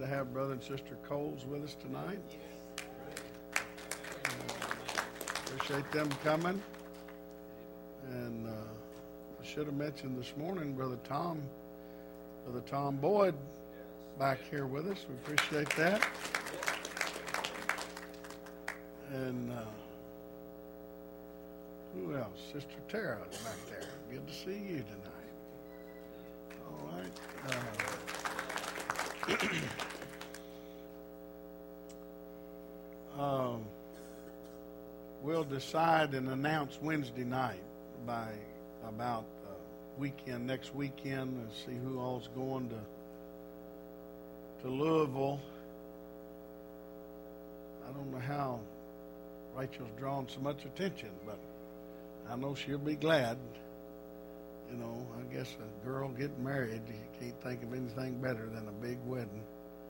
to have Brother and Sister Coles with us tonight. Appreciate them coming. And I should have mentioned this morning, Brother Tom Boyd back here with us. We appreciate that. And who else? Sister Tara is back there. Good to see you tonight. All right. We'll decide and announce Wednesday night about next weekend, and see who all's going to Louisville. I don't know how Rachel's drawn so much attention, but I know she'll be glad. You know, I guess a girl getting married, you can't think of anything better than a big wedding.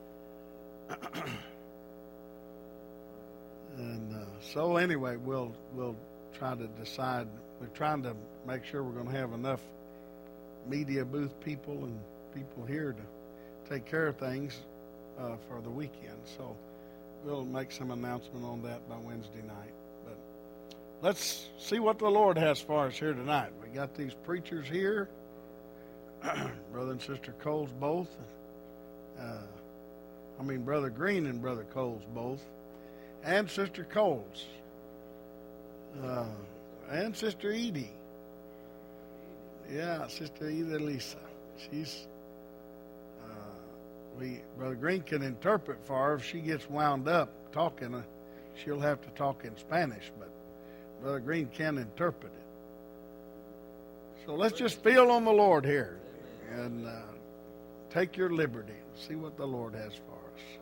And so anyway, we'll try to decide. We're trying to make sure we're going to have enough media booth people and people here to take care of things for the weekend. So we'll make some announcement on that by Wednesday night. But let's see what the Lord has for us here tonight. We got these preachers here, Brother and Sister Coles both. Brother Green and Brother Coles both. And Sister Coles. And Sister Edie. Yeah, Sister Edie Lisa. She's, Brother Green can interpret for her. If she gets wound up talking, she'll have to talk in Spanish, but Brother Green can interpret it. So let's just feel on the Lord here and take your liberty and see what the Lord has for us.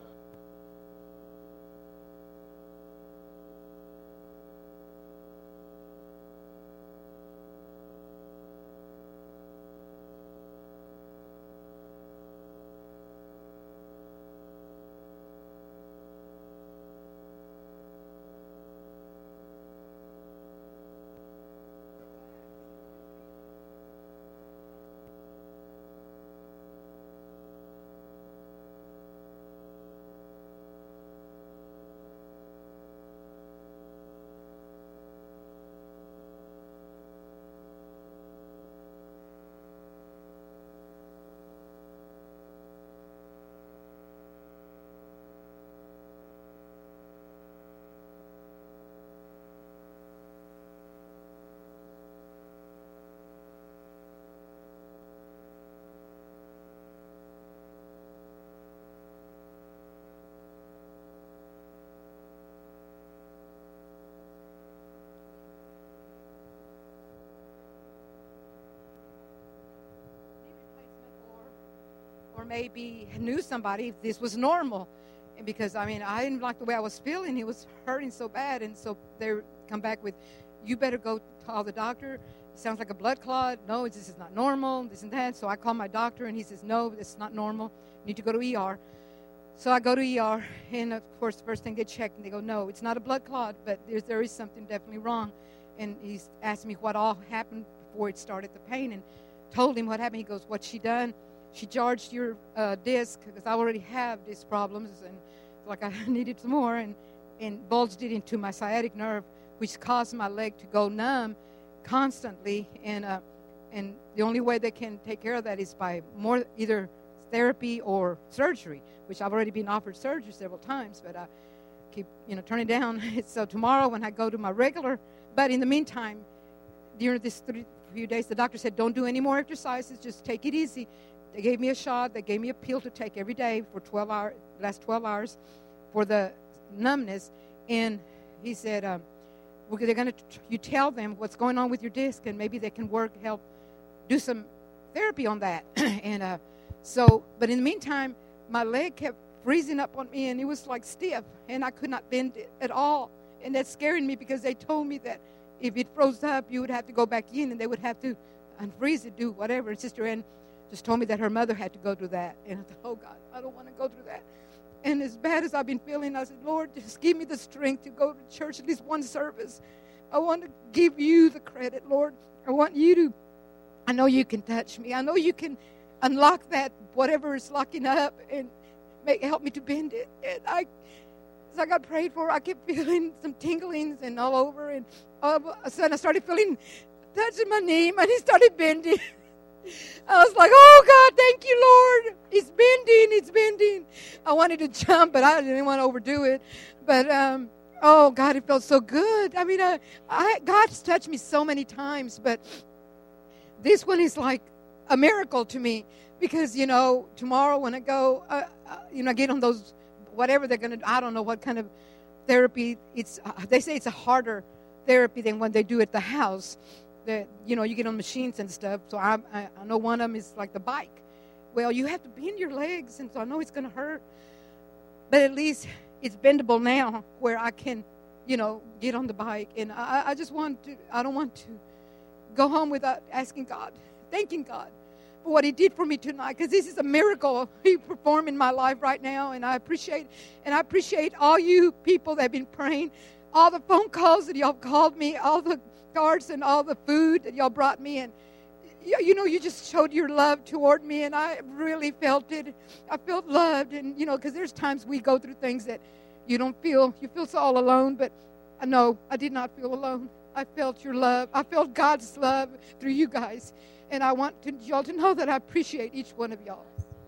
Or maybe knew somebody if this was normal. And because, I didn't like the way I was feeling. It was hurting so bad. And so they come back with, you better go call the doctor. It sounds like a blood clot. No, this is not normal, this and that. So I call my doctor, and he says, no, this is not normal. You need to go to ER. So I go to ER, and, of course, the first thing they check, and they go, no, it's not a blood clot, but there is something definitely wrong. And he's asked me what all happened before it started the pain, and told him what happened. He goes, what's she done? She charged your disc, because I already have disc problems, and like I needed some more, and bulged it into my sciatic nerve, which caused my leg to go numb constantly. And the only way they can take care of that is by more either therapy or surgery, which I've already been offered surgery several times, but I keep turning down. So tomorrow when I go to my regular, but in the meantime, during this few days, the doctor said, don't do any more exercises, just take it easy. They gave me a shot. They gave me a pill to take every day for 12 hours, last 12 hours for the numbness. And he said, they're going to, you tell them what's going on with your disc, and maybe they can help do some therapy on that. And but in the meantime, my leg kept freezing up on me, and it was like stiff, and I could not bend it at all. And that's scaring me, because they told me that if it froze up, you would have to go back in, and they would have to unfreeze it, do whatever. And Sister Ann just told me that her mother had to go through that. And I thought, oh, God, I don't want to go through that. And as bad as I've been feeling, I said, Lord, just give me the strength to go to church at least one service. I want to give you the credit, Lord. I want you to, I know you can touch me. I know you can unlock that, whatever is locking up, and help me to bend it. And as I got prayed for, I kept feeling some tinglings and all over. And all of a sudden, I started feeling touching my knee. My knee started bending. I was like, oh, God, thank you, Lord. It's bending. It's bending. I wanted to jump, but I didn't want to overdo it. But, oh, God, it felt so good. I mean, God's touched me so many times, but this one is like a miracle to me because, you know, tomorrow when I go, you know, I get on those, whatever they're going to do. I don't know what kind of therapy. They say it's a harder therapy than when they do at the house. That, you know, you get on machines and stuff. So I know one of them is like the bike. Well, you have to bend your legs, and so I know it's going to hurt. But at least it's bendable now where I can, you know, get on the bike. And I just I don't want to go home without asking God, thanking God for what he did for me tonight. Because this is a miracle he performed in my life right now. And I appreciate all you people that have been praying, all the phone calls that y'all called me, all the cards and all the food that y'all brought me. And you know, you just showed your love toward me, and I really felt it. I felt loved. And, you know, because there's times we go through things that you feel so all alone. But no, I did not feel alone. I felt your love. I felt God's love through you guys. And I want y'all to know that I appreciate each one of y'all.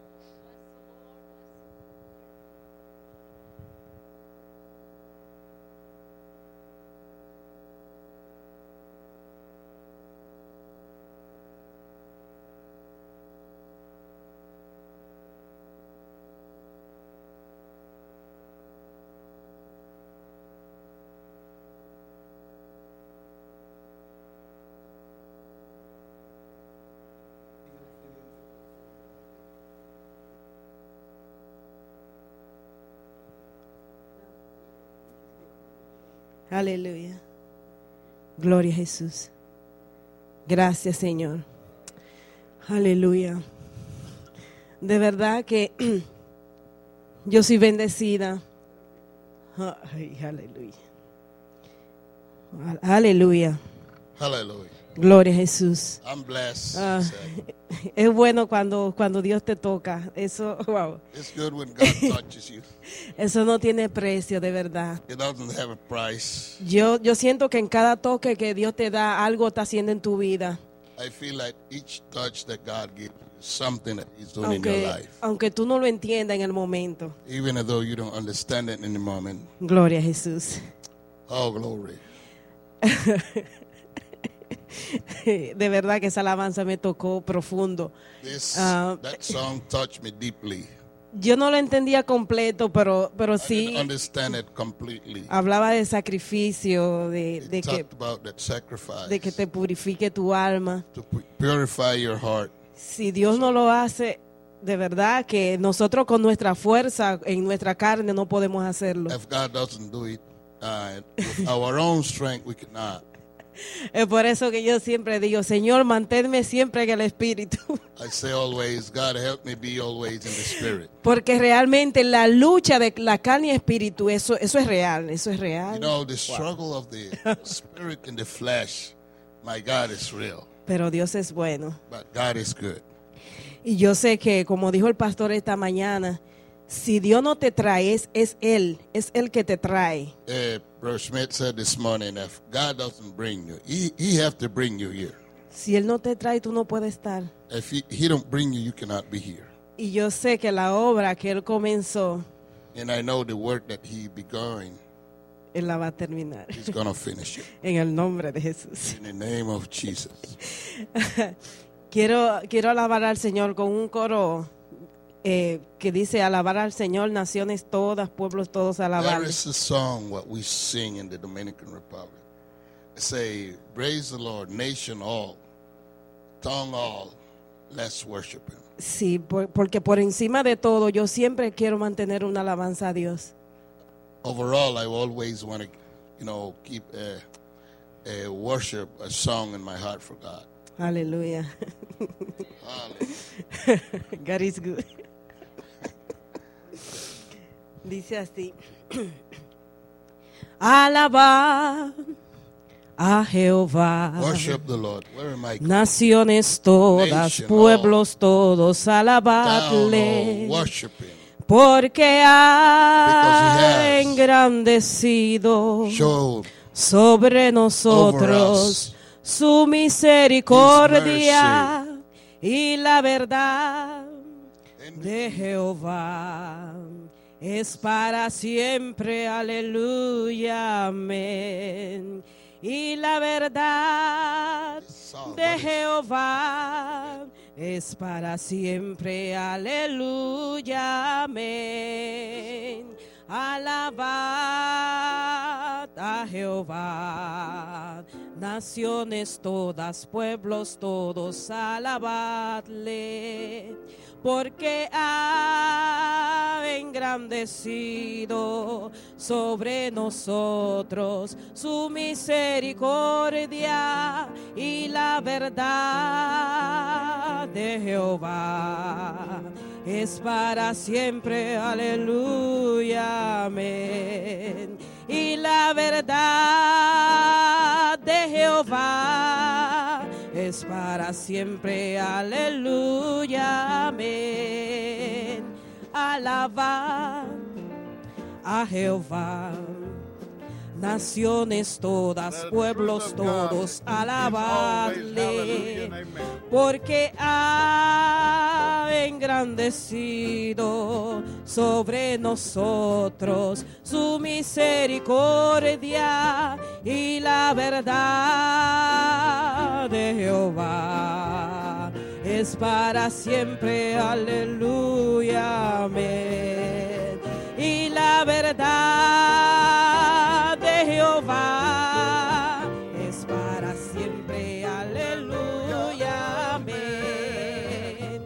Aleluya. Gloria a Jesús. Gracias, Señor. Aleluya. De verdad que yo soy bendecida. Ay, aleluya. Aleluya. Hallelujah. Gloria a Jesús. I'm blessed. Es bueno cuando Dios te toca. Eso, wow. It's good when God touches you. Eso no tiene precio, de verdad. It doesn't have a price. Yo siento que en cada toque que Dios te da, algo está haciendo en tu vida. I feel like each touch that God gives you is something that He's doing in your life. Aunque tú no lo entiendas en el momento. Even though you don't understand it in the moment. Gloria a Jesús. Oh, glory. De verdad que esa alabanza me tocó profundo. That song touched me deeply. Yo no lo entendía completo, pero sí. I didn't understand it completely. Hablaba de sacrificio, de que te purifique tu alma. To purify your heart. Si Dios no lo hace, de verdad que nosotros con nuestra fuerza en nuestra carne no podemos hacerlo. If God doesn't do it with our own strength, we cannot. Es por eso que yo siempre digo, Señor, manténme siempre en el Espíritu. I say always, God, help me be always in the Spirit. Porque realmente la lucha de la carne y espíritu, eso es real, eso es real. You know, the struggle of the spirit and the flesh, my God, is real. Pero Dios es bueno. But God is good. Y yo sé que, como dijo el pastor esta mañana, si Dios no te trae, es Él que te trae. Brother Smith said this morning, if God doesn't bring you, he have to bring you here. Si Él no te trae, tú no puedes estar. If he don't bring you, you cannot be here. Y yo sé que la obra que Él comenzó, and I know the work that He begun, Él la va a terminar. He's going to finish it. En el nombre de Jesús. In the name of Jesus. Quiero alabar al Señor con un coro que dice, alabar al Señor, naciones todas, pueblos todos, alabar. There is a song what we sing in the Dominican Republic. It say, praise the Lord, nation all, tongue all, let's worship Him. Sí, porque por encima de todo, yo siempre quiero mantener una alabanza a Dios. Overall, I always want to, keep a worship, a song in my heart for God. Aleluya. God is good. Dice así. Alabar a Jehová. Worship the Lord. Where am I? Naciones todas, Nation pueblos todos, alabarle. Worship Him. Porque ha has engrandecido showed sobre over nosotros us su misericordia y la verdad de Jehová es para siempre, aleluya, amén. Y la verdad de Jehová es para siempre, aleluya, amén. Alabad a Jehová, naciones todas, pueblos todos, alabadle, porque ha engrandecido sobre nosotros su misericordia y la verdad de Jehová es para siempre, aleluya, amén. Y la verdad de Jehová es para siempre, aleluya, amén. Alabad a Jehová, naciones todas, pueblos todos, alabadle, porque ha engrandecido sobre nosotros su misericordia y la verdad de Jehová es para siempre, aleluya, amén. Y la verdad de Jehová es para siempre, aleluya, amén.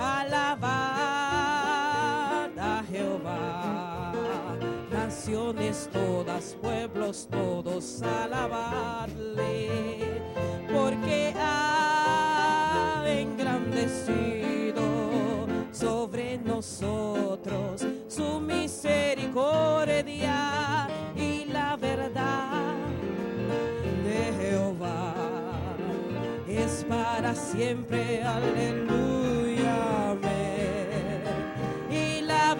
Alabad a Jehová, naciones todas, pueblos todos, alabadle, porque ha engrandecido sobre nosotros su misericordia y la verdad de Jehová es para siempre, aleluya, amén. Y la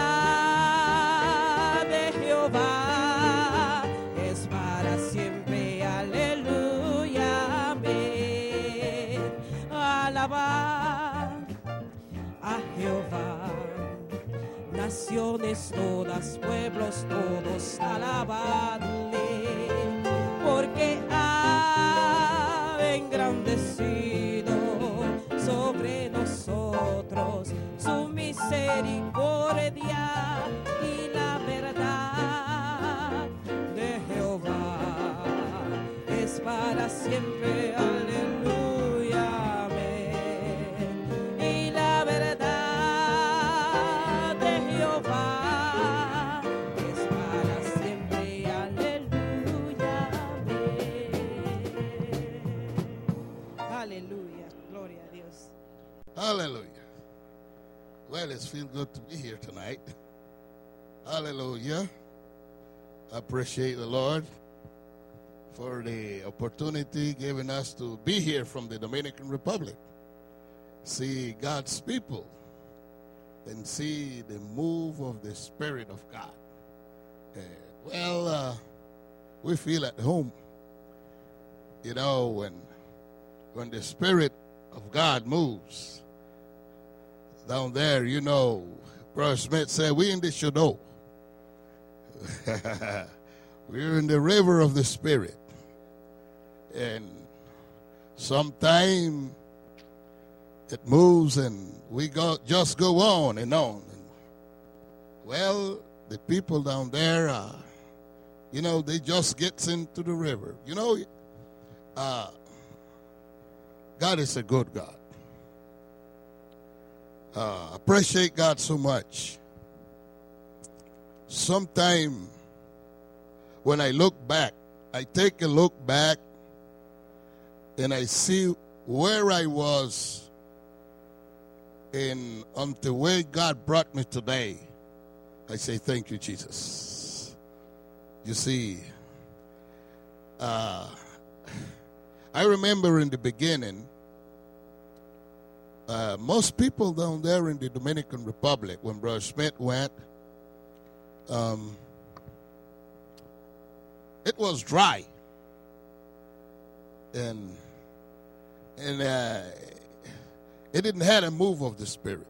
verdad de Jehová es para siempre, aleluya, amén. Alabad a Jehová, naciones todas, pueblos todos, alabadle, porque ha engrandecido sobre nosotros su misericordia y la verdad de Jehová es para siempre, aleluya, amén. Y la verdad de Jehová es para siempre, aleluya, amén. Aleluya, gloria a Dios. Hallelujah. Well, it's feel good to be here tonight. Hallelujah. I appreciate the Lord for the opportunity given us to be here from the Dominican Republic. See God's people and see the move of the Spirit of God. We feel at home. You know, when the Spirit of God moves down there, you know, Brother Smith said, we in the Shadow. We're in the river of the Spirit. And sometime it moves and we just go on and on. Well, the people down there, you know, they just get into the river. You know, God is a good God. Appreciate God so much. Sometime when I look back, I take a look back and I see where I was and on the way God brought me today. I say, thank you, Jesus. You see, I remember in the beginning, most people down there in the Dominican Republic, when Brother Smith went, it was dry. And it didn't have a move of the Spirit.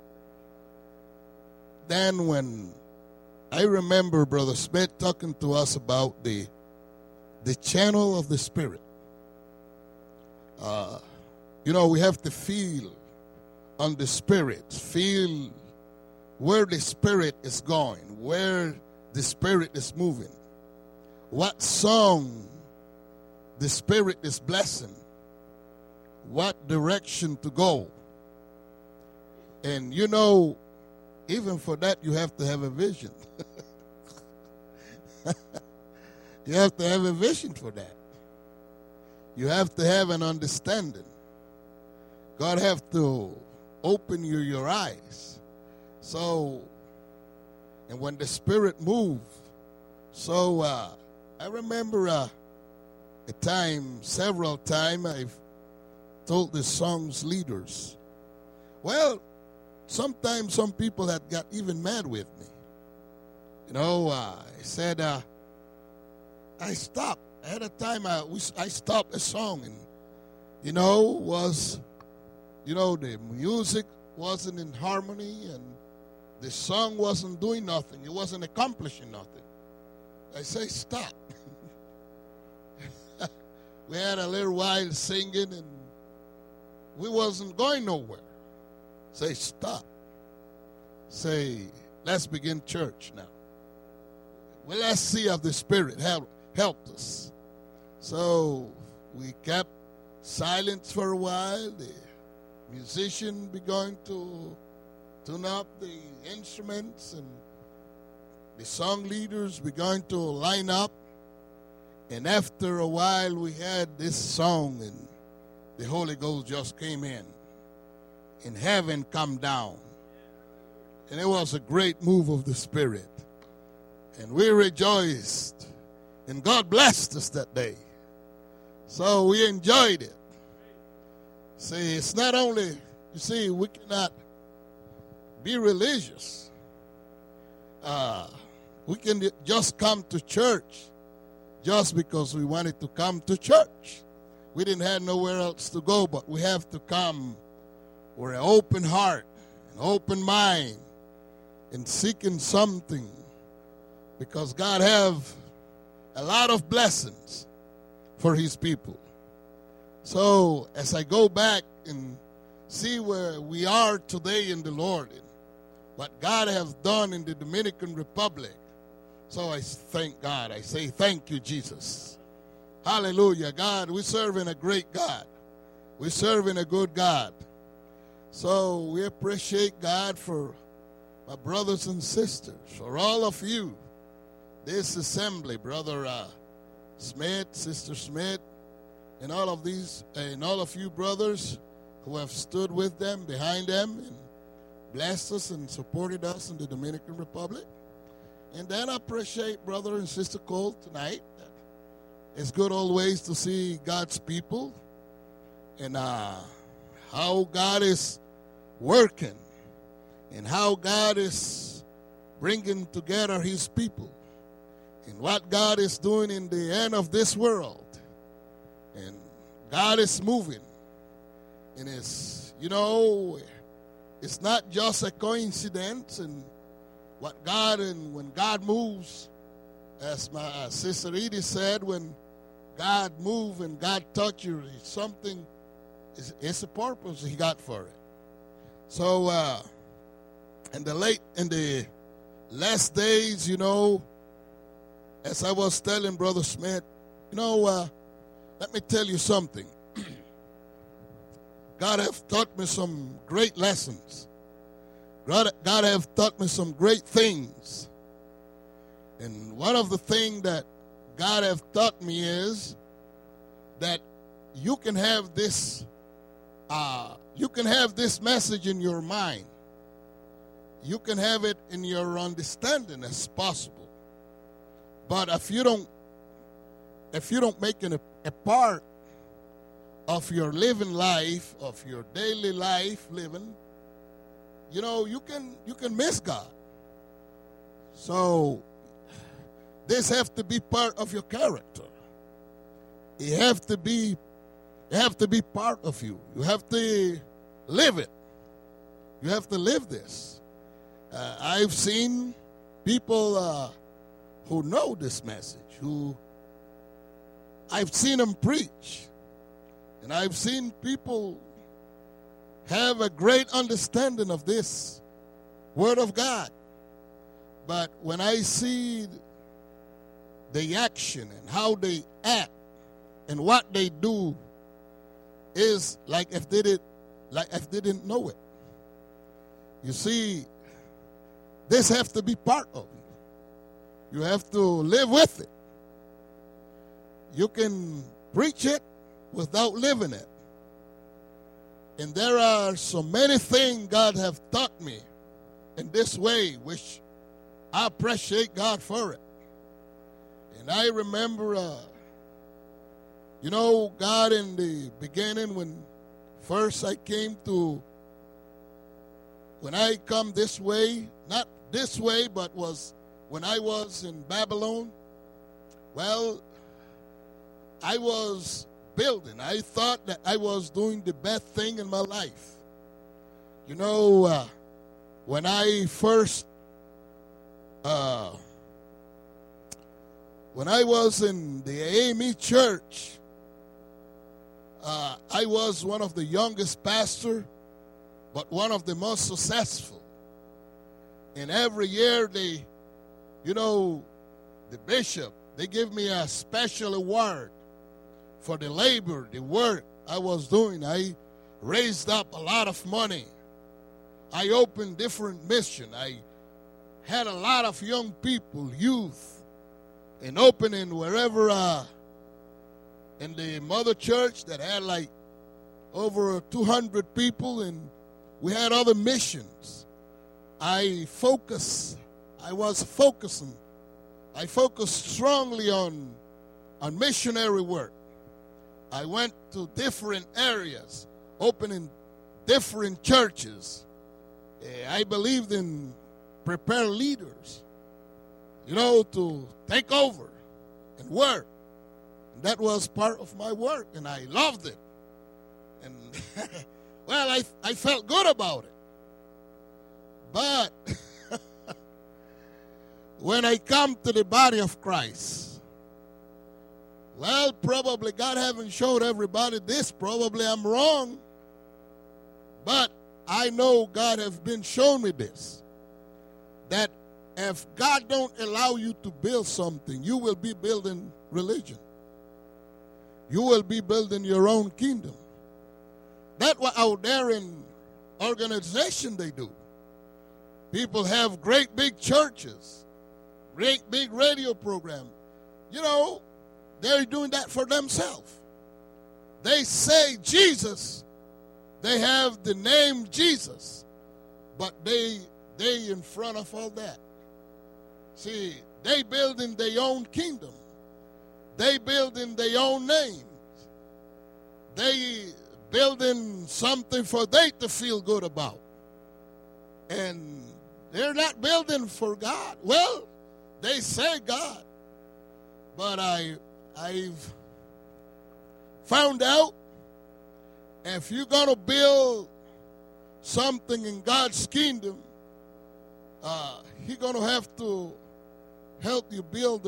Then when I remember Brother Smith talking to us about the channel of the Spirit. We have to feel on the Spirit, feel where the Spirit is going, where the Spirit is moving, what song the Spirit is blessing, what direction to go. And even for that, you have to have a vision. You have to have a vision for that. You have to have an understanding. God have to open your eyes. So, and when the Spirit moves, so I remember several times I've told the song's leaders, well, sometimes some had got even mad with me. I said, I stopped. At a time, I stopped a song, and the music wasn't in harmony, and the song wasn't doing nothing. It wasn't accomplishing nothing. I say, stop. We had a little while singing, and we wasn't going nowhere. Say, stop. Say, let's begin church now. Well, let's see if the Spirit helped us. So we kept silence for a while. The musician began to tune up the instruments, and the song leaders began to line up. And after a while, we had this song, and the Holy Ghost just came in, and heaven come down. And it was a great move of the Spirit. And we rejoiced. And God blessed us that day. So we enjoyed it. See, it's not only, we cannot be religious. We can just come to church just because we wanted to come to church. We didn't have nowhere else to go, but we have to come with an open heart, an open mind, and seeking something, because God have a lot of blessings for his people. So as I go back and see where we are today in the Lord, and what God has done in the Dominican Republic, so I thank God. I say thank you, Jesus. Hallelujah. God, we serve in a great God. We serve in a good God. So we appreciate God for my brothers and sisters, for all of you. This assembly, Brother Smith, Sister Smith, and all of these, and all of you brothers who have stood with them, behind them, and blessed us and supported us in the Dominican Republic. And then I appreciate Brother and Sister Cole tonight. It's good always to see God's people and how God is working and how God is bringing together his people and what God is doing in the end of this world. And God is moving. And it's, it's not just a coincidence. And when God moves, as my Sister Edie said, when God moves and God touches you, it's something, it's a purpose he got for it. So, in the last days, as I was telling Brother Smith, let me tell you something. God have taught me some great lessons. God have taught me some great things. And one of the things that God have taught me is that you can have this message in your mind. You can have it in your understanding as possible. But if you don't make it a part of your living life, of your daily life living, you know, you can miss God. So this have to be part of your character. It have to be part of you. You have to live it. You have to live this. I've seen people who know this message, who I've seen them preach, and I've seen people have a great understanding of this Word of God. But when I see the action and how they act and what they do, is like if they didn't know it. You see, this has to be part of you. You have to live with it. You can preach it without living it. And there are so many things God have taught me in this way, which I appreciate God for it. And I remember, God in the beginning, when first I come this way, not this way, but was when I was in Babylon, well, I was building. I thought that I was doing the best thing in my life. You know, when I first, when I was in the AME church, I was one of the youngest pastors, but one of the most successful. And every year the bishop, they give me a special award for the labor, the work I was doing. I raised up a lot of money. I opened different missions. I had a lot of young people, youth, and opening wherever in the mother church that had like over 200 people, and we had other missions. I focused strongly on missionary work. I went to different areas, opening different churches. I believed in prepare leaders, to take over and work. And that was part of my work, and I loved it. And, well, I felt good about it. But when I come to the body of Christ, well, probably God haven't showed everybody this. Probably I'm wrong. But I know God has been showing me this. That if God don't allow you to build something, you will be building religion. You will be building your own kingdom. That's what out there in organization they do. People have great big churches, great big radio programs. They're doing that for themselves. They say Jesus. They have the name Jesus, but they in front of all that. See, they building their own kingdom. They building their own names. They building something for they to feel good about. And they're not building for God. Well, they say God. But I've found out if you're going to build something in God's kingdom, He's going to have to help you build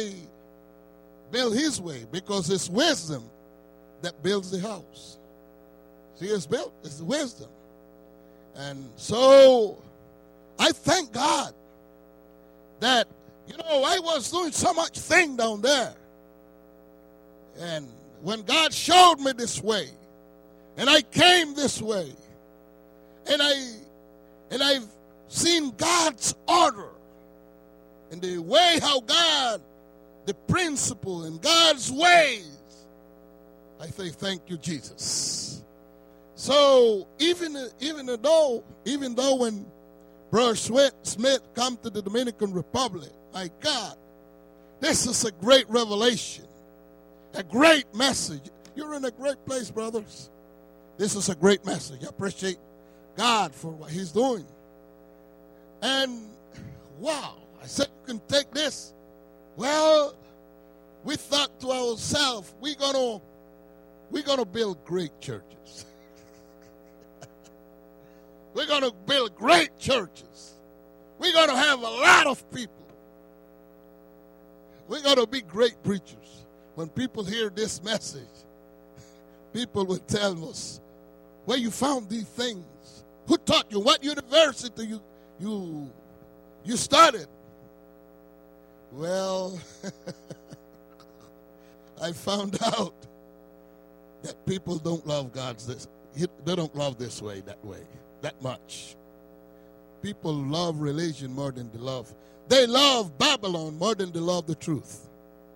His way, because it's wisdom that builds the house. See, it's wisdom. And so I thank God that, I was doing so much thing down there. And when God showed me this way, and I came this way, and I've seen God's order and the way how God, the principle and God's ways, I say thank you, Jesus. So even though when Brother Smith come to the Dominican Republic, my God, this is a great revelation, a great message. You're in a great place, brothers. This is a great message. I appreciate God for what he's doing. And wow, I said you can take this. Well, we thought to ourselves, we're gonna build great churches. We're gonna build great churches. We're gonna have a lot of people. We're gonna be great preachers. When people hear this message, people will tell us where you found these things. Who taught you? What university you started? Well, I found out that people don't love they don't love this way, that much. People love religion more than they love Babylon more than they love the truth.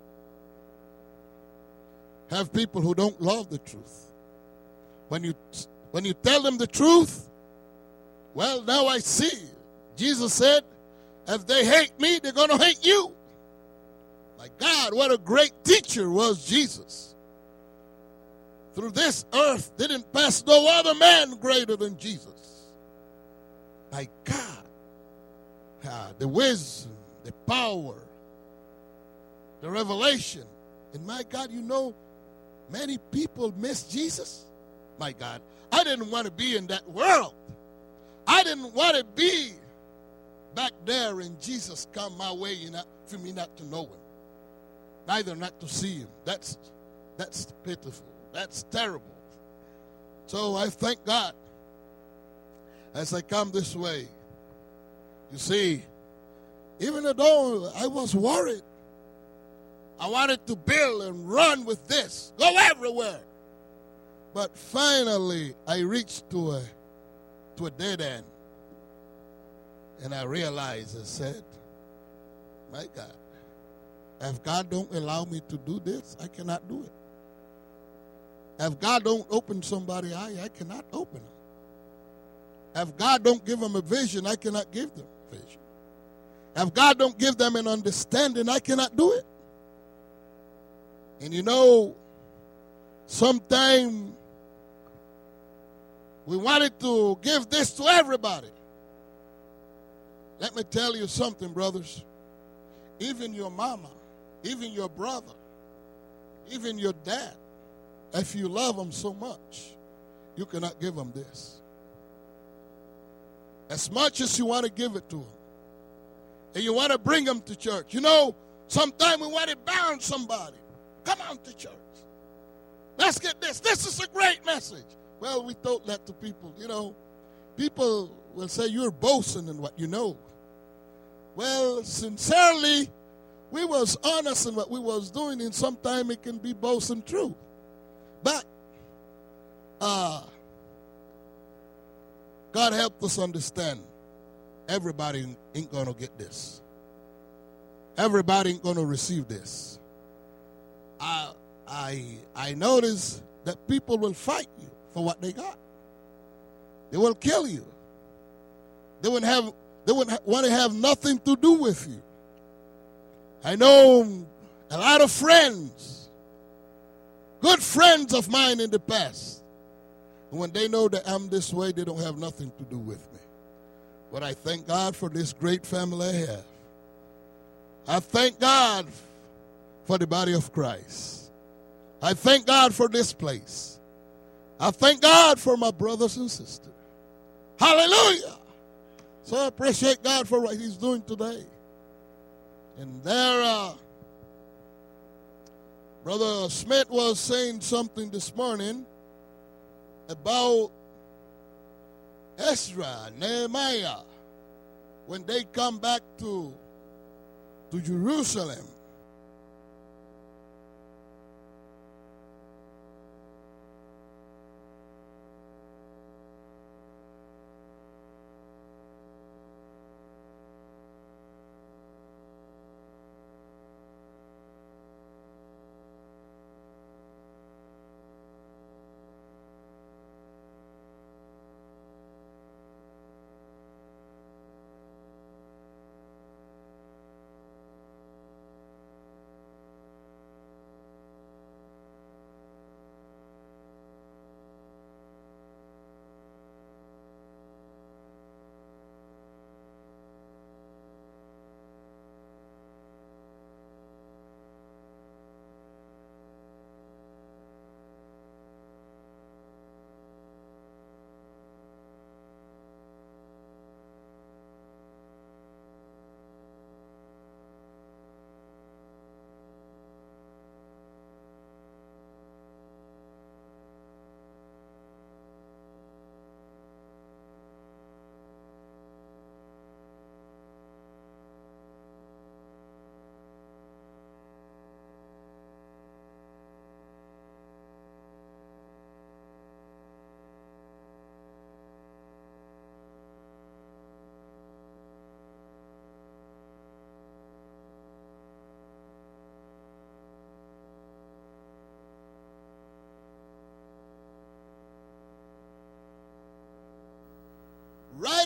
Have people who don't love the truth. When you tell them the truth, well, now I see. Jesus said, if they hate me, they're going to hate you. My God, what a great teacher was Jesus. Through this earth didn't pass no other man greater than Jesus. My God, the wisdom, the power, the revelation. And my God, you know, many people miss Jesus. My God, I didn't want to be in that world. I didn't want to be back there and Jesus come my way for me not to know him. Neither not to see him. That's pitiful. That's terrible. So I thank God as I come this way. You see, even though I was worried, I wanted to build and run with this, go everywhere. But finally, I reached to a dead end. And I realized, I said, my God, if God don't allow me to do this, I cannot do it. If God don't open somebody's eye, I cannot open them. If God don't give them a vision, I cannot give them a vision. If God don't give them an understanding, I cannot do it. And you know, sometimes we wanted to give this to everybody. Let me tell you something, brothers. Even your mama, even your brother, even your dad, if you love them so much, you cannot give them this. As much as you want to give it to them, and you want to bring them to church. You know, sometimes we want to bound somebody. Come on to church. Let's get this. This is a great message. Well, we told that to people. You know, people will say you're boasting in what you know. Well, sincerely, we was honest in what we was doing, and sometimes it can be boasting true. But God helped us understand everybody ain't going to get this. Everybody ain't going to receive this. I notice that people will fight you for what they got. They will kill you. They wouldn't want to have nothing to do with you. I know a lot of friends, good friends of mine in the past. And when they know that I'm this way, they don't have nothing to do with me. But I thank God for this great family I have. I thank God for the body of Christ. I thank God for this place. I thank God for my brothers and sisters. Hallelujah. So I appreciate God for what he's doing today. And there, Brother Smith was saying something this morning about Ezra, Nehemiah, when they come back to Jerusalem.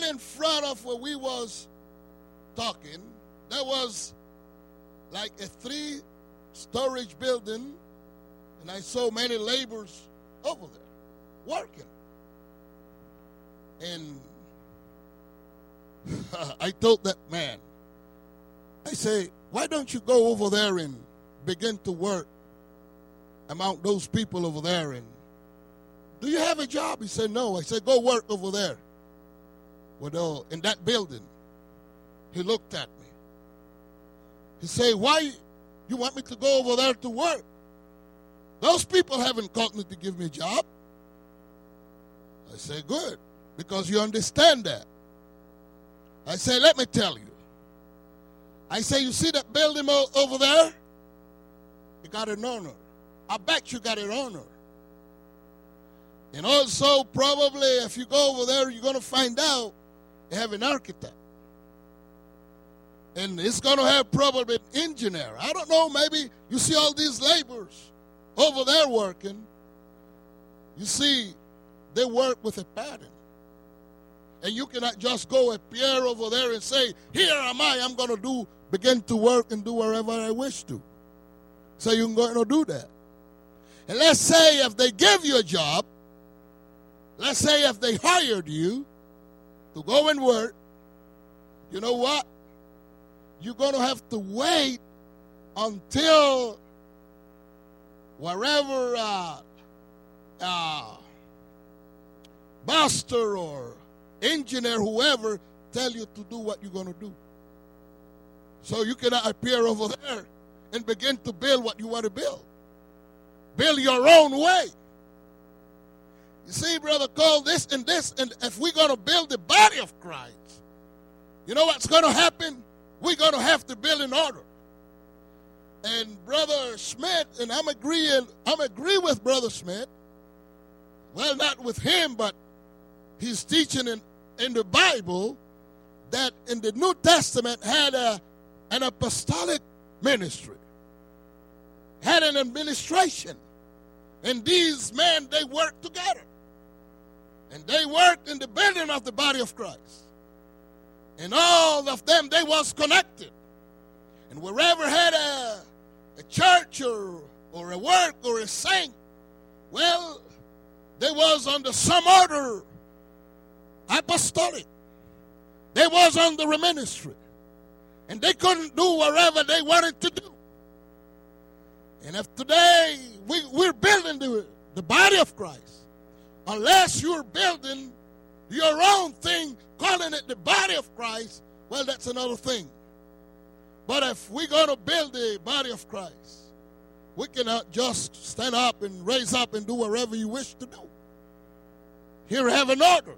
right in front of where we was talking, there was like a 3-story building, and I saw many laborers over there working. And I told that man, I say, why don't you go over there and begin to work among those people over there? And do you have a job? He said, no. I said, go work over there. Well, in that building. He looked at me. He said, why you want me to go over there to work? Those people haven't called me to give me a job. I said, good, because you understand that. I said, let me tell you. I say, you see that building over there? You got an owner. I bet you got an owner. And also, probably, if you go over there, you're going to find out they have an architect. And it's going to have probably an engineer. I don't know, maybe you see all these laborers over there working. You see, they work with a pattern. And you cannot just go appear over there and say, here am I, I'm going to begin to work and do whatever I wish to. So you're going to do that. And let's say if they give you a job, let's say if they hired you to go and work, you know what? You're going to have to wait until wherever master or engineer, whoever, tell you to do what you're going to do. So you cannot appear over there and begin to build what you want to build. Build your own way. You see, Brother Cole, this, and if we're going to build the body of Christ, you know what's going to happen? We're going to have to build in order. And Brother Smith, and I'm agree with Brother Smith. Well, not with him, but he's teaching in the Bible that in the New Testament had an apostolic ministry, had an administration. And these men, they worked together. And they worked in the building of the body of Christ. And all of them, they was connected. And wherever had a church or a work or a saint, well, they was under some order apostolic. They was under a ministry. And they couldn't do whatever they wanted to do. And if today we're building the body of Christ, unless you're building your own thing, calling it the body of Christ, well, that's another thing. But if we're going to build the body of Christ, we cannot just stand up and raise up and do whatever you wish to do. Here, have an order.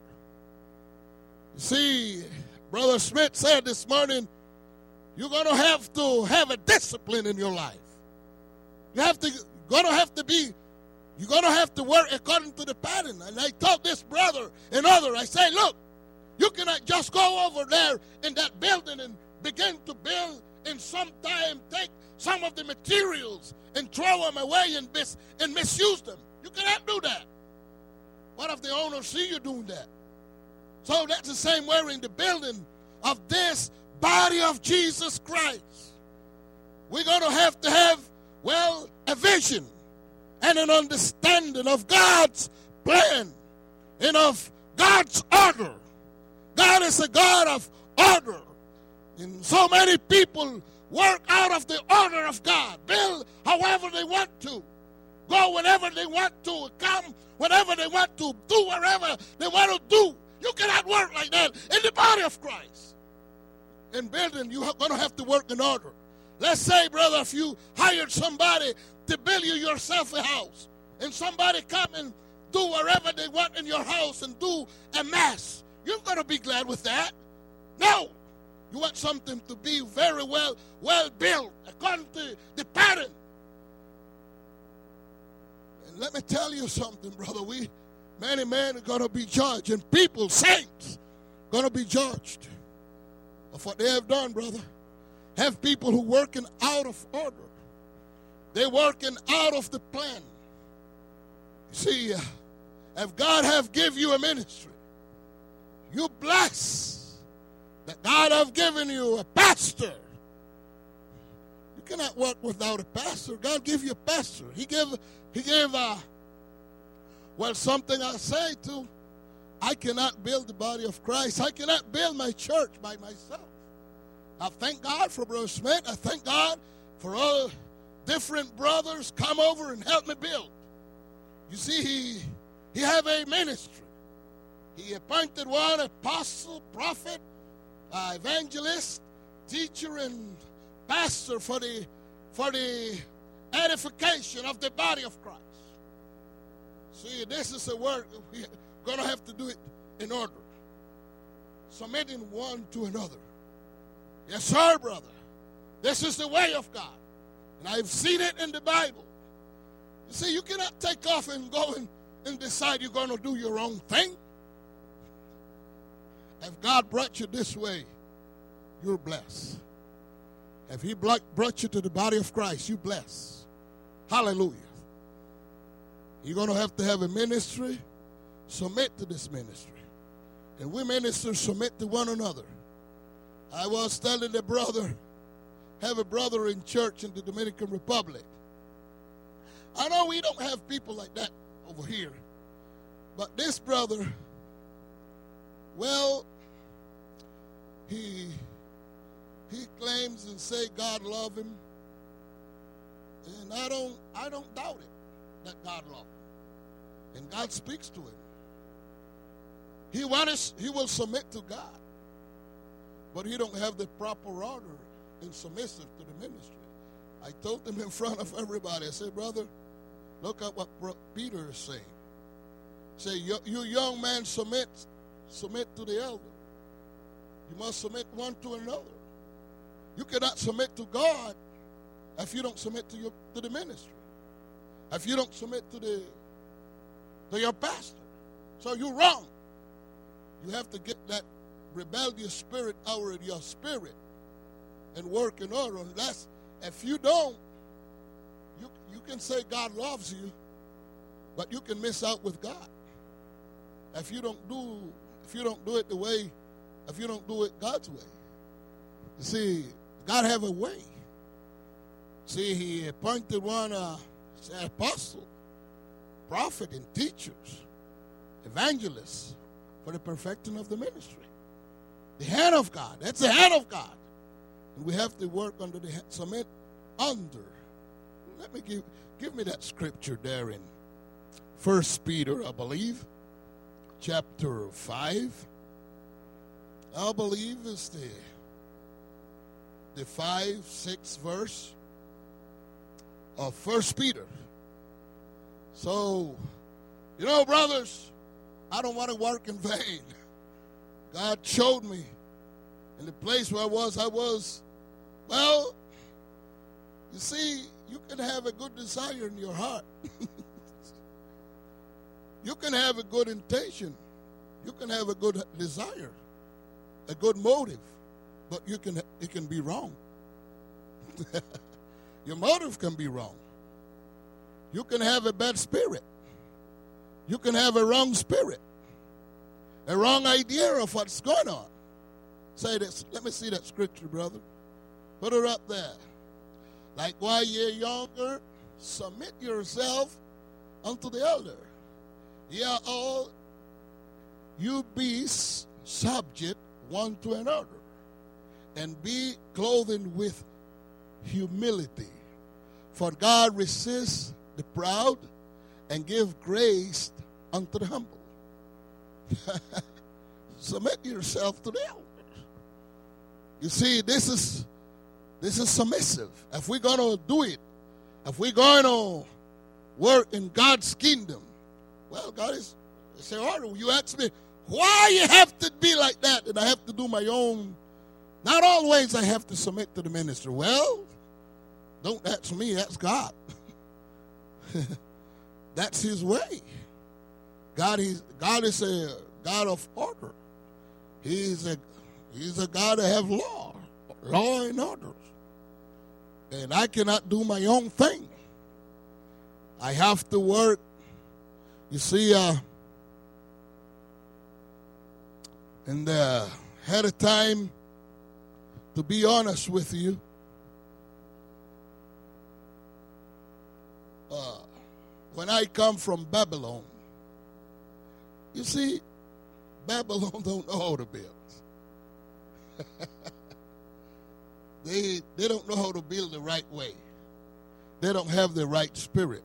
You see, Brother Smith said this morning, you're going to have a discipline in your life. You're going to have to work according to the pattern. And I told this brother and other, I say, look, you cannot just go over there in that building and begin to build and sometime take some of the materials and throw them away and misuse them. You cannot do that. What if the owner see you doing that? So that's the same way in the building of this body of Jesus Christ. We're going to have, well, a vision and an understanding of God's plan and of God's order. God is a God of order. And so many people work out of the order of God, build however they want to, go whenever they want to, come whenever they want to, do whatever they want to do. You cannot work like that in the body of Christ. In building, you're going to have to work in order. Let's say, brother, if you hired somebody to build you yourself a house, and somebody come and do whatever they want in your house and do a mess, you're going to be glad with that. No. You want something to be very well built according to the pattern. And let me tell you something, brother. Many men are going to be judged, and people, saints, going to be judged of what they have done, brother. Have people who working out of order. They're working out of the plan. You see, if God have give you a ministry, You bless that God have given you a pastor. You cannot work without a pastor. God give you a pastor. He gave something I say too. I cannot build the body of Christ. I cannot build my church by myself. I thank God for Brother Smith. I thank God for all different brothers come over and help me build. You see, he have a ministry. He appointed one apostle, prophet, evangelist, teacher, and pastor for the edification of the body of Christ. See, this is a work we're going to have to do it in order. Submitting one to another. Yes, sir, brother. This is the way of God. And I've seen it in the Bible. You see, you cannot take off and go and decide you're going to do your own thing. If God brought you this way, you're blessed. If He brought you to the body of Christ, you're blessed. Hallelujah. You're going to have a ministry. Submit to this ministry. And we ministers submit to one another. I was telling the brother, have a brother in church in the Dominican Republic. I know we don't have people like that over here. But this brother, well, he claims and say God love him. And I don't doubt it that God love him. And God speaks to him. He will submit to God. But he don't have the proper order and submissive to the ministry. I told him in front of everybody, I said, brother, look at what Peter is saying. Say, you young man, submit to the elder. You must submit one to another. You cannot submit to God if you don't submit to the ministry. If you don't submit to your pastor. So you're wrong. You have to get that rebellious spirit out of your spirit and work in order. Unless, if you don't, you can say God loves you, but you can miss out with God. If you don't do it God's way. You see, God have a way. See, He appointed one apostle, prophet, and teachers, evangelists for the perfecting of the ministry. The hand of God. That's the hand of God. And we have to work under the hand, submit under. Let me give me that scripture there in 1 Peter, I believe, chapter 5. I believe is the 5-6 verse of 1 Peter. So, brothers, I don't want to work in vain. God showed me in the place where I was, well, you see, you can have a good desire in your heart. You can have a good intention. You can have a good desire, a good motive, but it can be wrong. Your motive can be wrong. You can have a bad spirit. You can have a wrong spirit, a wrong idea of what's going on. Say this. Let me see that scripture, brother. Put it up there. Like while you're younger, submit yourself unto the elder. Ye are all, you be subject one to another, and be clothed with humility. For God resists the proud and give grace unto the humble. Submit yourself to the elders. You see, this is submissive. If we're going to do it, if we're going to work in God's kingdom, well, God is say, order. You ask me, why you have to be like that, and I have to do my own. Not always I have to submit to the minister. Well, don't ask me, ask God. That's His way. God is a God of order. He's a God that have law and order. And I cannot do my own thing. I have to work. You see, And had a time, to be honest with you, when I come from Babylon, you see, Babylon don't know how to build. They don't know how to build the right way. They don't have the right spirit.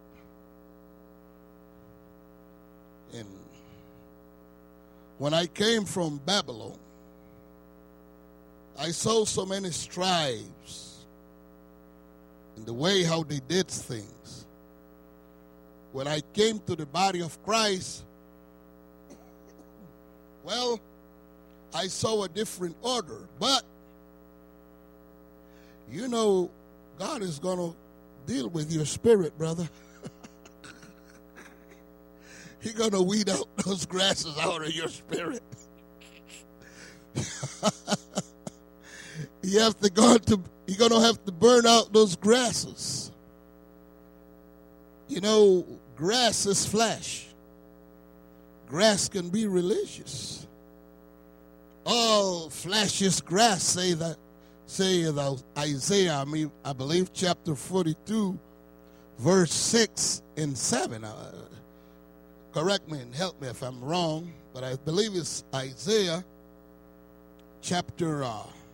And when I came from Babylon, I saw so many tribes in the way how they did things. When I came to the body of Christ, well, I saw a different order. But, you know, God is going to deal with your spirit, brother. He's going to weed out those grasses out of your spirit. You're going to have to burn out those grasses. You know, grass is flesh. Grass can be religious. All flesh is grass, say Isaiah, I believe chapter 42, verse 6 and 7. Correct me and help me if I'm wrong, but I believe it's Isaiah chapter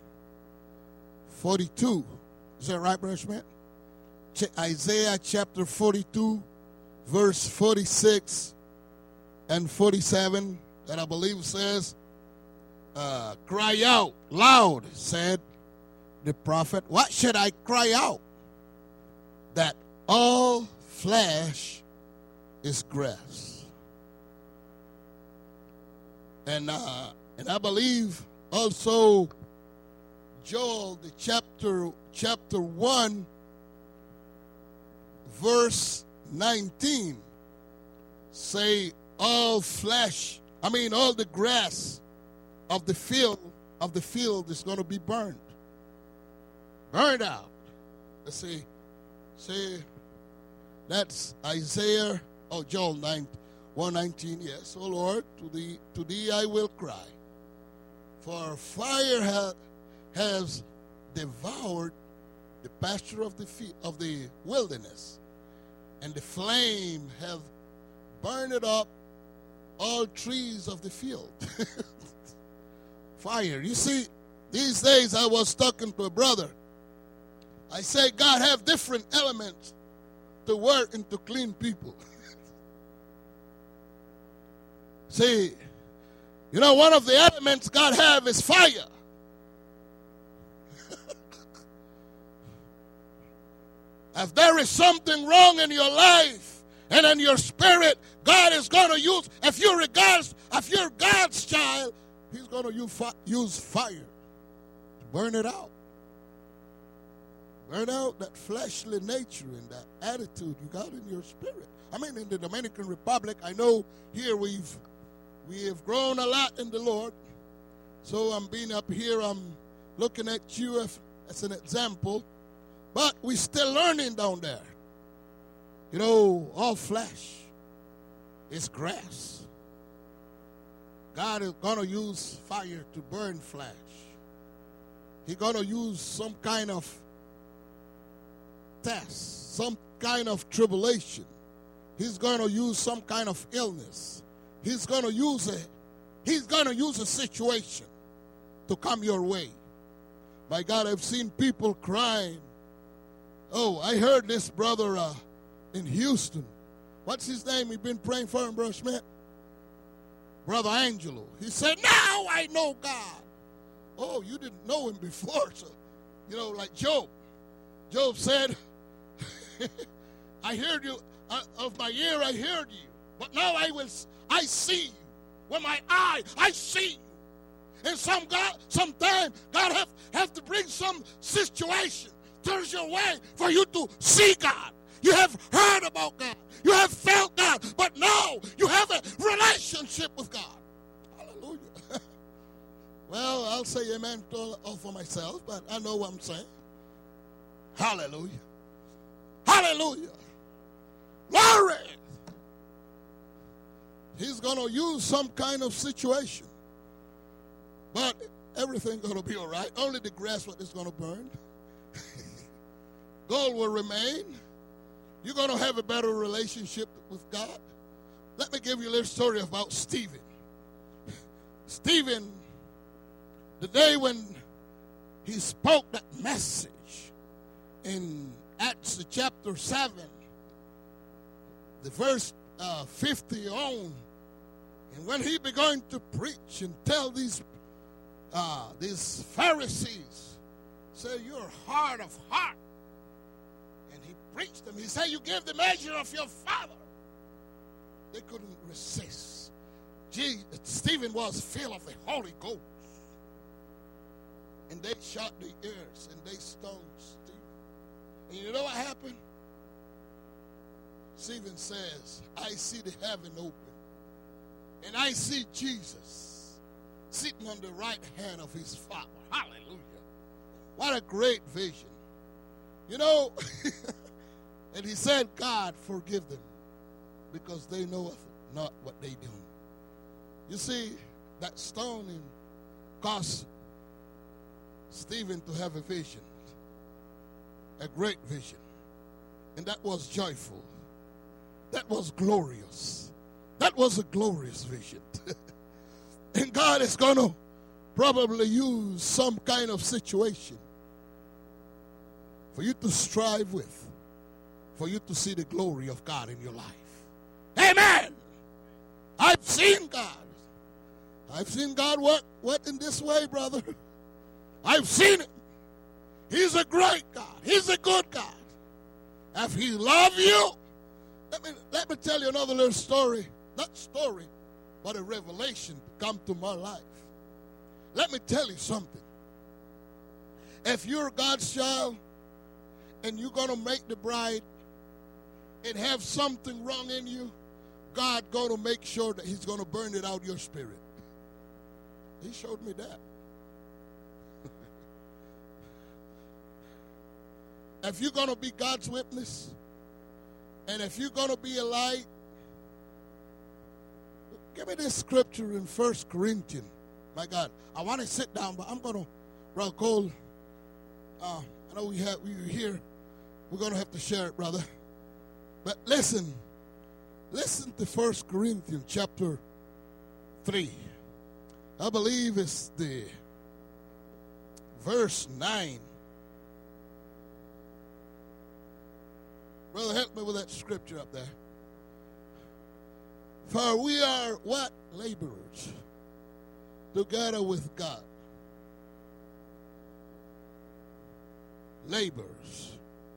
42. Is that right, Brother Schmidt? Isaiah chapter 42, verse 46 and 47, that I believe says, cry out loud, said the prophet. What should I cry out? That all flesh is grass. And I believe also Joel, the chapter 1, verse 19, say all the grass of the field is going to be burned out. Let's see. Say that's Isaiah, Joel 1:19. Yes, O Lord, to thee I will cry, for fire has devoured the pasture of the wilderness, and the flame have burned up all trees of the field. Fire. You see, these days I was talking to a brother. I say God have different elements to work and to clean people. See, you know, one of the elements God have is fire. If there is something wrong in your life and in your spirit, God is going to use, if you're God's child, He's going to use fire to burn it out. Burn out that fleshly nature and that attitude you got in your spirit. I mean, in the Dominican Republic, I know here we have grown a lot in the Lord. So I'm being up here, I'm looking at you as an example. But we're still learning down there. You know, all flesh is grass. God is going to use fire to burn flesh. He's going to use some kind of test, some kind of tribulation. He's going to use some kind of illness. He's going to use a situation to come your way. My God, I've seen people crying. Oh, I heard this brother in Houston. What's his name? We've been praying for him, Brother Schmidt. Brother Angelo. He said, now I know God. Oh, you didn't know him before. So, you know, like Job. Job said, I heard you, of my ear I heard you. But now I see you. With my eye, I see you. And sometimes God have to bring some situation turns your way for you to see God. You have heard about God. You have felt God. But now you have a relationship with God. Hallelujah. Well, I'll say amen all for myself, but I know what I'm saying. Hallelujah. Hallelujah. Glory. He's going to use some kind of situation But everything going to be all right. Only the grass what is going to burn. Gold will remain. You're going to have a better relationship with God. Let me give you a little story about Stephen. Stephen, the day when he spoke that message in Acts chapter 7, the verse 50 on, and when he began to preach and tell these Pharisees, say, you're hard of heart. And he preached them. He said, you give the measure of your father. They couldn't resist. Stephen was filled of the Holy Ghost. And they shot the ears and they stoned Stephen. And you know what happened? Stephen says, I see the heaven open. And I see Jesus sitting on the right hand of his Father. Hallelujah. What a great vision. You know, and he said, God, forgive them, because they know not what they do. You see, that stoning caused Stephen to have a vision, a great vision. And that was joyful. That was glorious. That was a glorious vision. And God is going to probably use some kind of situation for you to strive with, for you to see the glory of God in your life. Amen. I've seen God. I've seen God work in this way, brother. I've seen it. He's a great God. He's a good God. If he loves you, let me tell you another little story. Not story, but a revelation to come to my life. Let me tell you something. If you're God's child and you're going to make the bride and have something wrong in you, God going to make sure that he's going to burn it out of your spirit. He showed me that. If you're going to be God's witness, and if you're going to be a light, give me this scripture in 1 Corinthians. My God, I want to sit down, but I'm going to, Brother Cole, I know we're here. We're going to have to share it, brother. But listen to 1 Corinthians chapter 3. I believe it's the verse 9. Brother, help me with that scripture up there. For we are what? Laborers together with God. Laborers.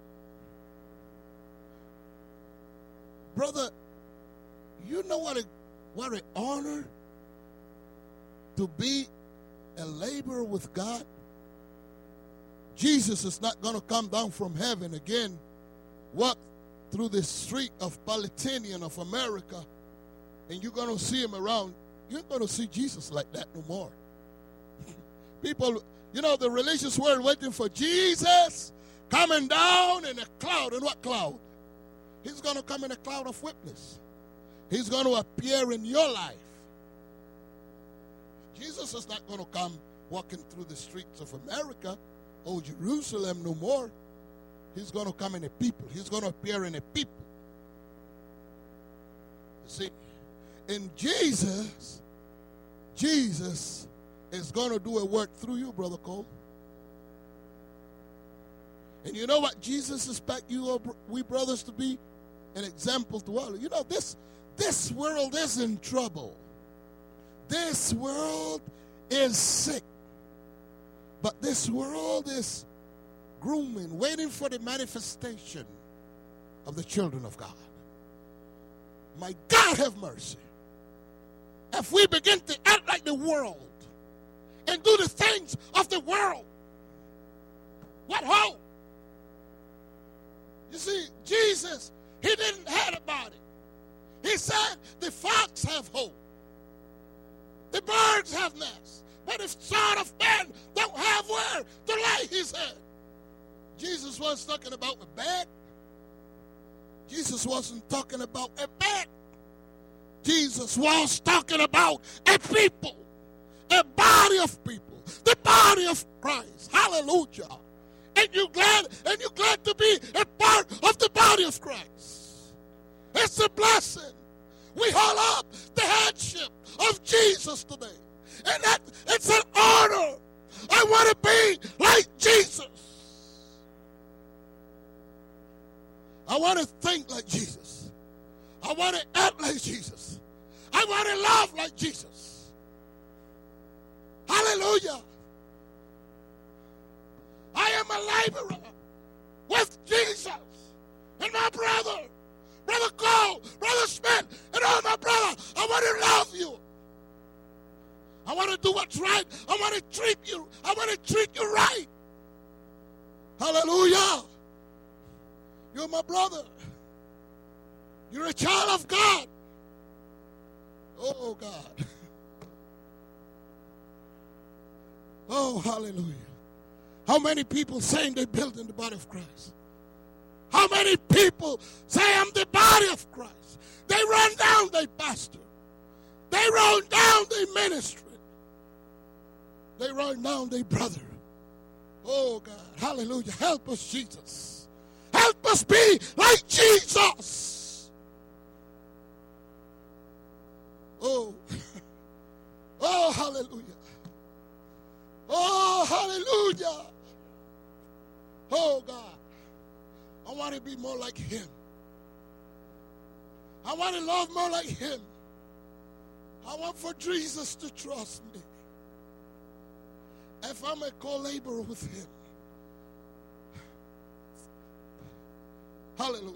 Brother, you know what an honor to be a laborer with God? Jesus is not going to come down from heaven again, walk through the street of Palatinian of America, and you're going to see him around. You're not going to see Jesus like that no more. People, you know, the religious world waiting for Jesus coming down in a cloud. And what cloud? He's going to come in a cloud of witness. He's going to appear in your life. Jesus is not going to come walking through the streets of America or Jerusalem no more. He's going to come in a people. He's going to appear in a people. You see, in Jesus is going to do a work through you, Brother Cole. And you know what Jesus expects you or we brothers to be? An example to all. You know, this world is in trouble. This world is sick. But this world is grooming, waiting for the manifestation of the children of God. My God, have mercy. If we begin to act like the world and do the things of the world, what hope? You see, Jesus, he didn't have about it. He said the fox have hope. The birds have nests. But if Son of Man don't have where to lay his head. Jesus was talking about a bed. Jesus wasn't talking about a bed. Jesus was talking about a people. a body of people, the body of Christ. Hallelujah. And you're glad to be a part of the body of Christ. It's a blessing. We hold up the headship of Jesus today. And that it's an honor. I want to be like Jesus. I want to think like Jesus. I want to act like Jesus. I want to love like Jesus. Hallelujah. I am a laborer with Jesus. And my brother Cole, Brother Smith, and all my brothers, I want to love you. I want to do what's right. I want to treat you right. Hallelujah. You're my brother. You're a child of God. Oh, God. Oh, hallelujah. How many people saying they build in the body of Christ? How many people say I'm the body of Christ? They run down their pastor. They run down their ministry. They run down their brother. Oh, God. Hallelujah. Help us, Jesus. Help us be like Jesus. Oh. Oh, hallelujah. Oh, hallelujah. Oh, God. I want to be more like him. I want to love more like him. I want for Jesus to trust me. If I'm a co-laborer with him. Hallelujah.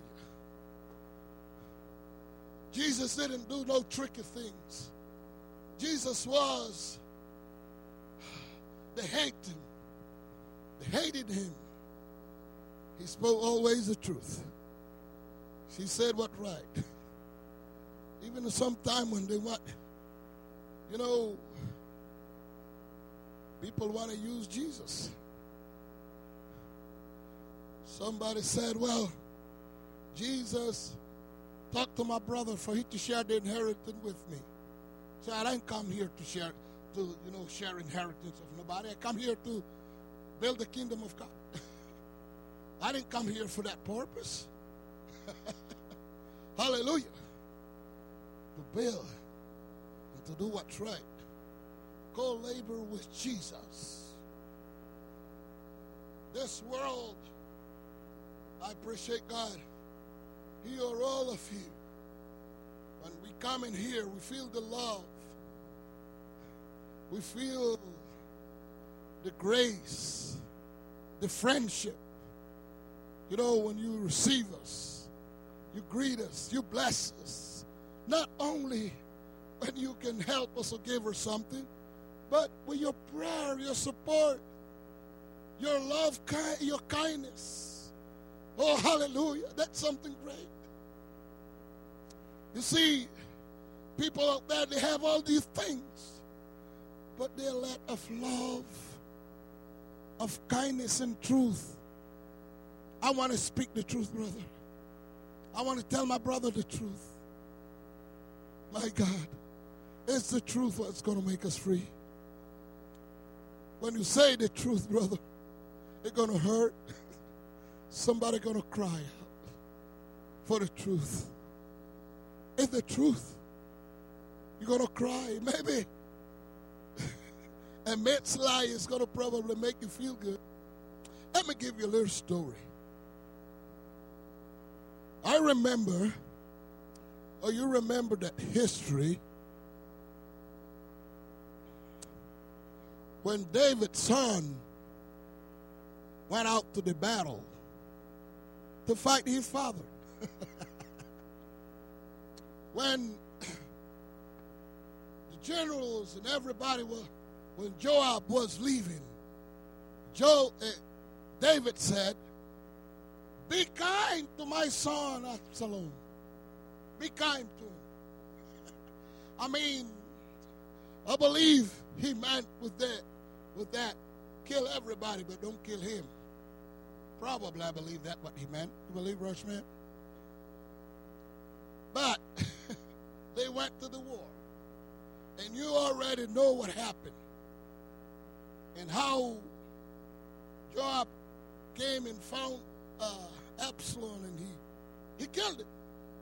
Jesus didn't do no tricky things. Jesus was, they hated him. They hated him. He spoke always the truth. He said what right. Even sometime when they want, people want to use Jesus. Somebody said, well, Jesus talked to my brother for him to share the inheritance with me. So I didn't come here to share inheritance of nobody. I come here to build the kingdom of God. I didn't come here for that purpose. Hallelujah. To build and to do what's right. Co-labor with Jesus. This world, I appreciate God. He or all of you. When we come in here, we feel the love. We feel the grace, the friendship. When you receive us, you greet us, you bless us. Not only when you can help us or give us something, but with your prayer, your support, your love, your kindness. Oh, hallelujah. That's something great. You see, people out there, they have all these things, but they're lack of love, of kindness and truth. I want to speak the truth, brother. I want to tell my brother the truth. My God, it's the truth what's going to make us free. When you say the truth, brother, it's going to hurt. Somebody's going to cry out for the truth. It's the truth. You're going to cry. Maybe a man's lie is going to probably make you feel good. Let me give you a little story. I remember, or you remember that history when David's son went out to the battle to fight his father. When the generals and everybody when Joab was leaving, David said, "Be kind to my son Absalom. Be kind to him." I believe he meant with that, kill everybody, but don't kill him. Probably, I believe that's what he meant. You believe, Rushman? But they went to the war. And And you already know what happened. And how Joab came and found Absalom, and he killed him.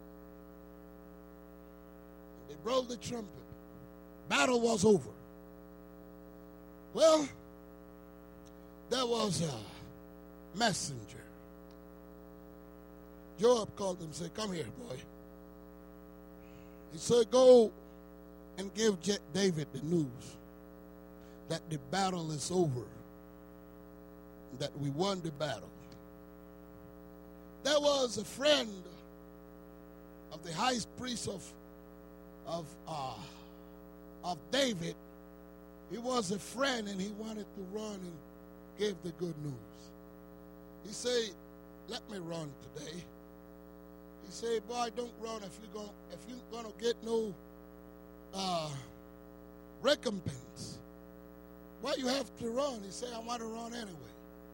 And they blew the trumpet. Battle was over. Well, there was a messenger. Joab called him and said, "Come here, boy." He said, "Go and give David the news that the battle is over, that we won the battle." There was a friend of the high priest of David. He was a friend, and he wanted to run and give the good news. He said, "Let me run today." He said, "Boy, don't run if you're gonna get no recompense. Why you have to run?" He said, "I want to run anyway."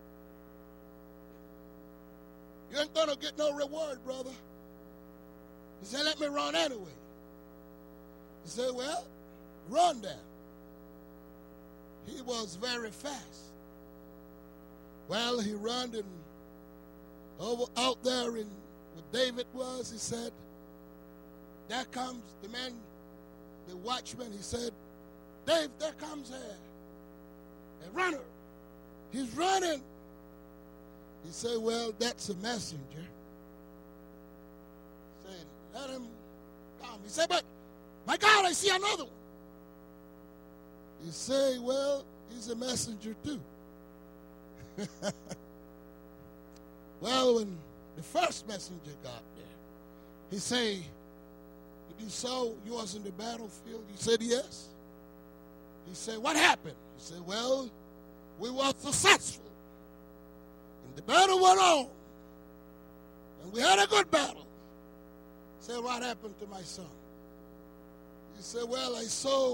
"You ain't gonna get no reward, brother." He said, "Let me run anyway." He said, "Well, run then." He was very fast. Well, he ran and out there in where David was. He said, "There comes the man, the watchman." He said, "Dave, there comes a runner. He's running." He said, "Well, that's a messenger." He said, "Let him come." He said, "But my God, I see another one." He said, "Well, he's a messenger too." Well, when the first messenger got there, he said, "Did you saw you was in the battlefield?" He said, "Yes." He said, "What happened?" He said, "Well, we were successful. And the battle went on. And we had a good battle." He said, "What happened to my son?" He said, "Well, I saw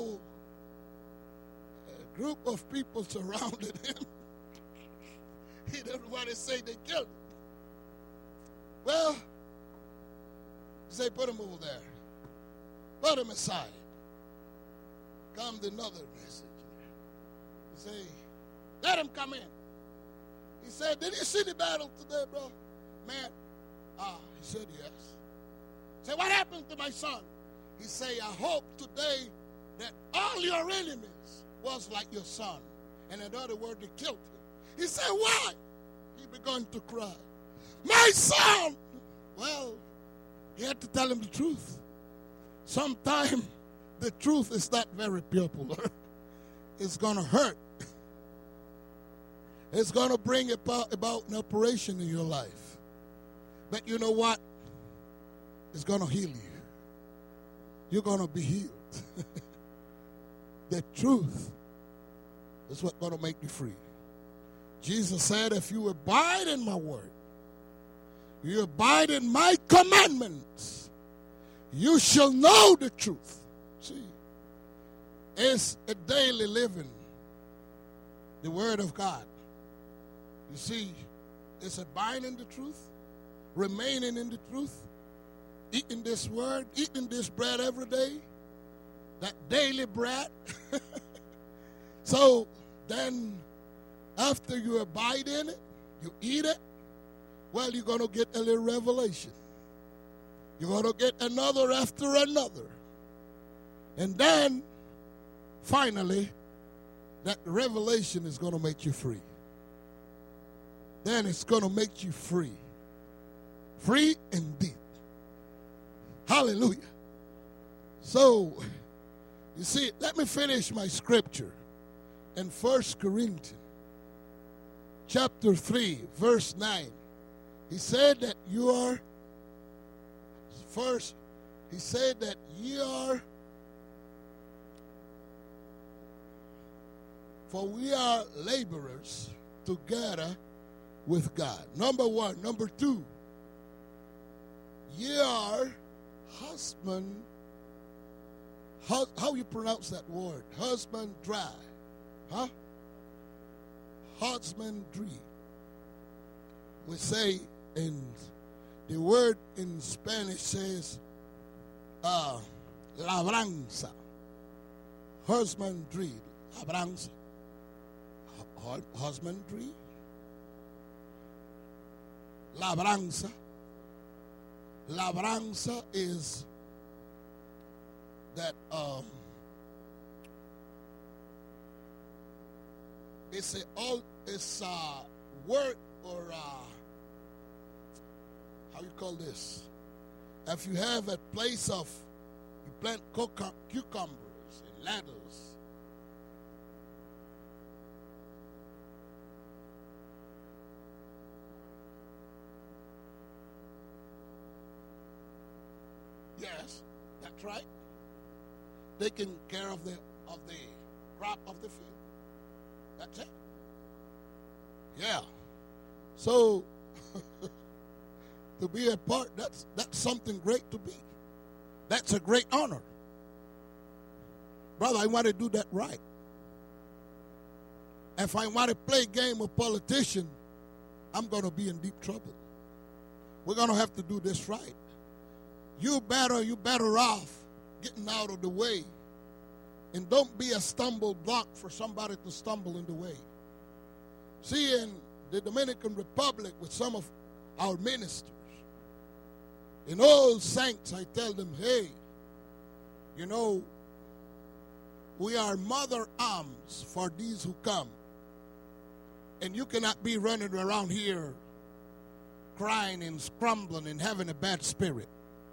a group of people surrounded him." He didn't want to say they killed him. Well, he said, "Put him over there. Put him aside." Come another messenger. He said, "Let him come in." He said, "Did you see the battle today, bro? Man." He said, "Yes." He said, "What happened to my son?" He said, "I hope today that all your enemies was like your son." And in other words, they killed him. He said, "Why?" He began to cry. "My son!" Well, he had to tell him the truth. Sometimes the truth is not very popular. It's going to hurt. It's going to bring about an operation in your life. But you know what? It's going to heal you. You're going to be healed. The truth is what's going to make you free. Jesus said, "If you abide in my word, you abide in my commandments, you shall know the truth." See, it's a daily living, the word of God. You see, it's abiding in the truth, remaining in the truth, eating this word, eating this bread every day, that daily bread. So then, after you abide in it, you eat it, well, you're going to get a little revelation. You're going to get another after another. And then, finally, that revelation is going to make you free. Then it's going to make you free. Free indeed. Hallelujah. So, you see, let me finish my scripture in 1 Corinthians chapter 3, verse 9. He said that you are, first, he said that ye are, for we are laborers together with God. Number one. Number two, ye are husband. How you pronounce that word? Husbandry. Huh? Husbandry. We say in the word in Spanish says labranza. husbandry. Labranza. Husbandry. Labranza. Labranza is that it's a word or how you call this? If you have a place of you plant cucumbers and lettuce. Yes, that's right. Taking care of the crop of the field. That's it. Yeah. So to be a part, that's something great to be. That's a great honor. Brother, I want to do that right. If I want to play a game of politician, I'm going to be in deep trouble. We're going to have to do this right. You better off getting out of the way. And don't be a stumble block for somebody to stumble in the way. See, in the Dominican Republic with some of our ministers, in all saints, I tell them, hey, you know, we are mother arms for these who come. And you cannot be running around here crying and scrambling and having a bad spirit.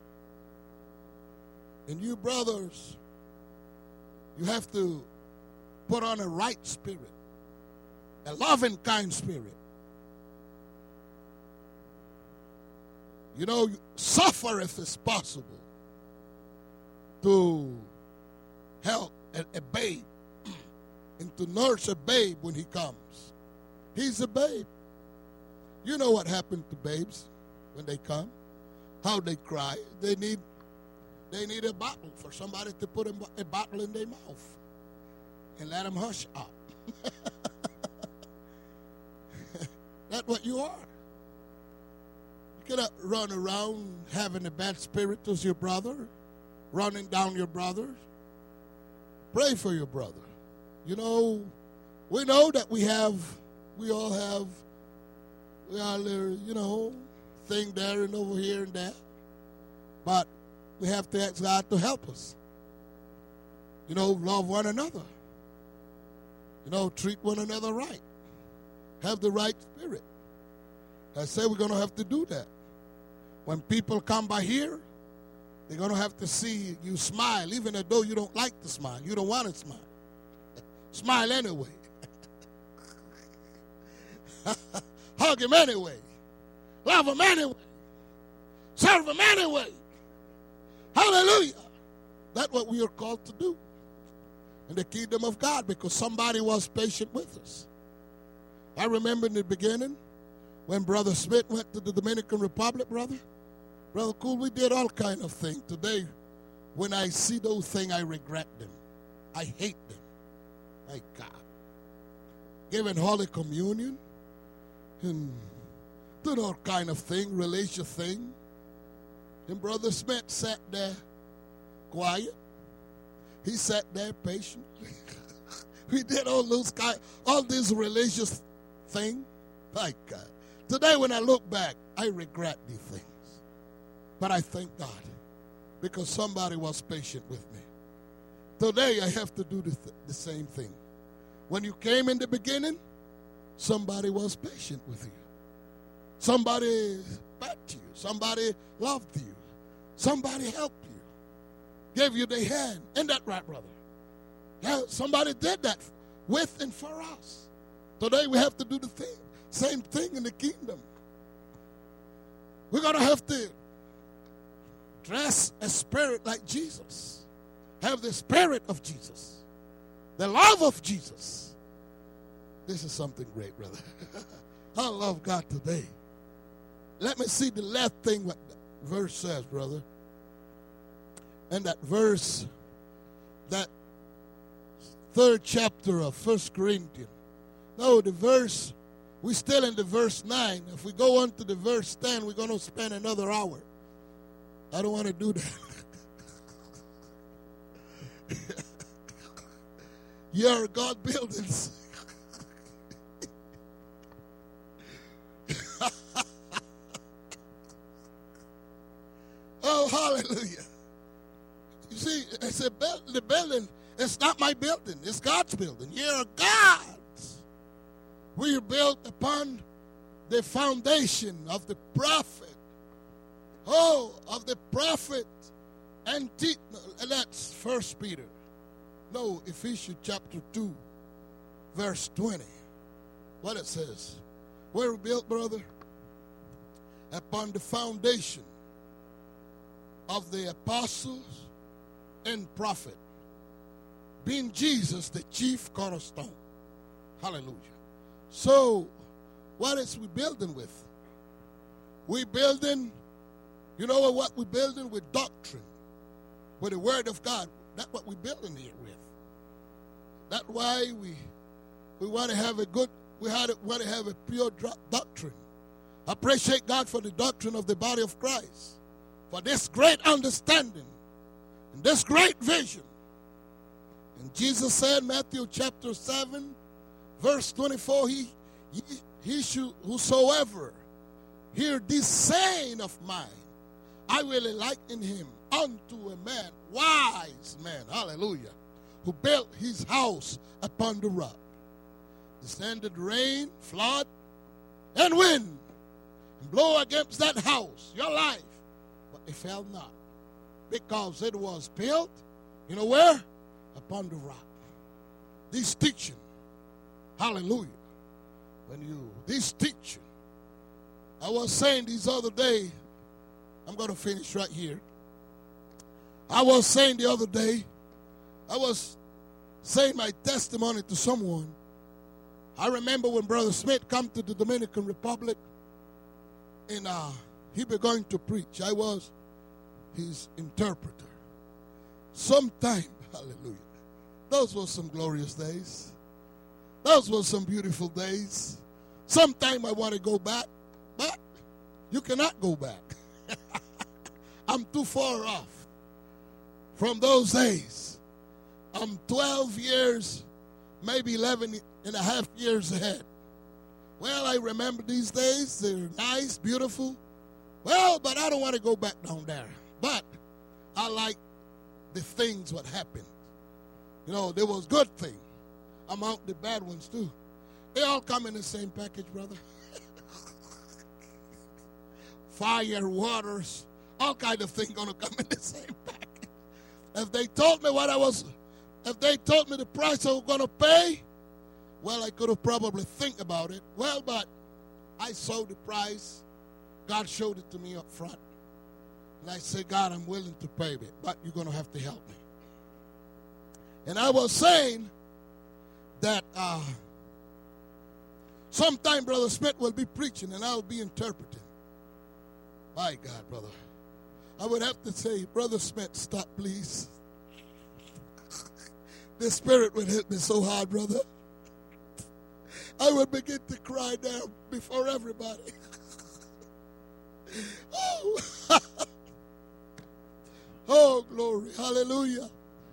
And you brothers, you have to put on a right spirit, a loving, kind spirit. You know, suffer if it's possible to help a babe and to nurse a babe when he comes. He's a babe. You know what happened to babes when they come, how they cry. They need a bottle for somebody to put a bottle in their mouth and let them hush up. That's what you are. You cannot run around having a bad spirit to your brother, running down your brother. Pray for your brother. You know, we know that we all have, you know, thing there and over here and there. But we have to ask God to help us. You know, love one another. You know, treat one another right. Have the right spirit. I say we're going to have to do that. When people come by here, they're going to have to see you smile, even though you don't like to smile. You don't want to smile. Smile anyway. Hug him anyway. Love him anyway. Serve him anyway. Hallelujah. That's what we are called to do in the kingdom of God, because somebody was patient with us. I remember in the beginning when Brother Smith went to the Dominican Republic, Brother Cool, we did all kind of things. Today, when I see those things, I regret them. I hate them. My God. Giving Holy Communion and doing all kind of thing, religious thing. And Brother Smith sat there quiet. He sat there patiently. We did all these religious things. My God. Today when I look back, I regret these things. But I thank God because somebody was patient with me. Today I have to do the same thing. When you came in the beginning, somebody was patient with you. Somebody backed you. Somebody loved you. Somebody helped you. Gave you their hand. Ain't that right, brother? Yeah, somebody did that with and for us. Today we have to do the same thing in the kingdom. We're going to have to dress a spirit like Jesus. Have the spirit of Jesus. The love of Jesus. This is something great, brother. I love God today. Let me see the last thing what the verse says, brother. And that verse, that 3rd chapter of 1 Corinthians. No, the verse, we're still in the verse 9. If we go on to the verse 10, we're going to spend another hour. I don't want to do that. You're God buildings. Oh, hallelujah. You see, it's the building. It's not my building. It's God's building. You're God's. We are built upon the foundation of the prophet. Oh, of the prophet. And that's 1 Peter. No, Ephesians chapter 2, verse 20. What it says. We're built, brother, upon the foundation of the apostles and prophet, being Jesus the chief cornerstone. Hallelujah. So, what is we building with? We building, you know what we're building with? Doctrine, with the word of God. That's what we're building here with. That's why we want to have a good, want to have a pure doctrine. I appreciate God for the doctrine of the body of Christ, for this great understanding and this great vision. And Jesus said, Matthew chapter 7, verse 24, whosoever hear this saying of mine, I will liken him unto a man, wise man, hallelujah, who built his house upon the rock. Descended rain, flood, and wind, and blow against that house, your life, but it fell not, because it was built, you know where? Upon the rock. This teaching, hallelujah, this teaching, I was saying this other day, I'm going to finish right here. I was saying the other day, I was saying my testimony to someone. I remember when Brother Smith came to the Dominican Republic and he began to preach. I was his interpreter. Sometime, hallelujah, those were some glorious days. Those were some beautiful days. Sometime I want to go back, but you cannot go back. I'm too far off from those days. I'm 12 years, maybe 11 and a half years ahead. Well, I remember these days. They're nice, beautiful. Well, but I don't want to go back down there. But I like the things what happened. You know, there was good things among the bad ones too. They all come in the same package, brother. Fire, waters, all kind of things going to come in the same package. If they told me if they told me the price I was going to pay, well, I could have probably think about it. Well, but I saw the price. God showed it to me up front. And I said, God, I'm willing to pay it, but you're going to have to help me. And I was saying that sometime Brother Smith will be preaching and I'll be interpreting. My God, brother. I would have to say, Brother Smith, stop, please. The Spirit would hit me so hard, brother. I would begin to cry down before everybody. Oh. Oh, glory. Hallelujah.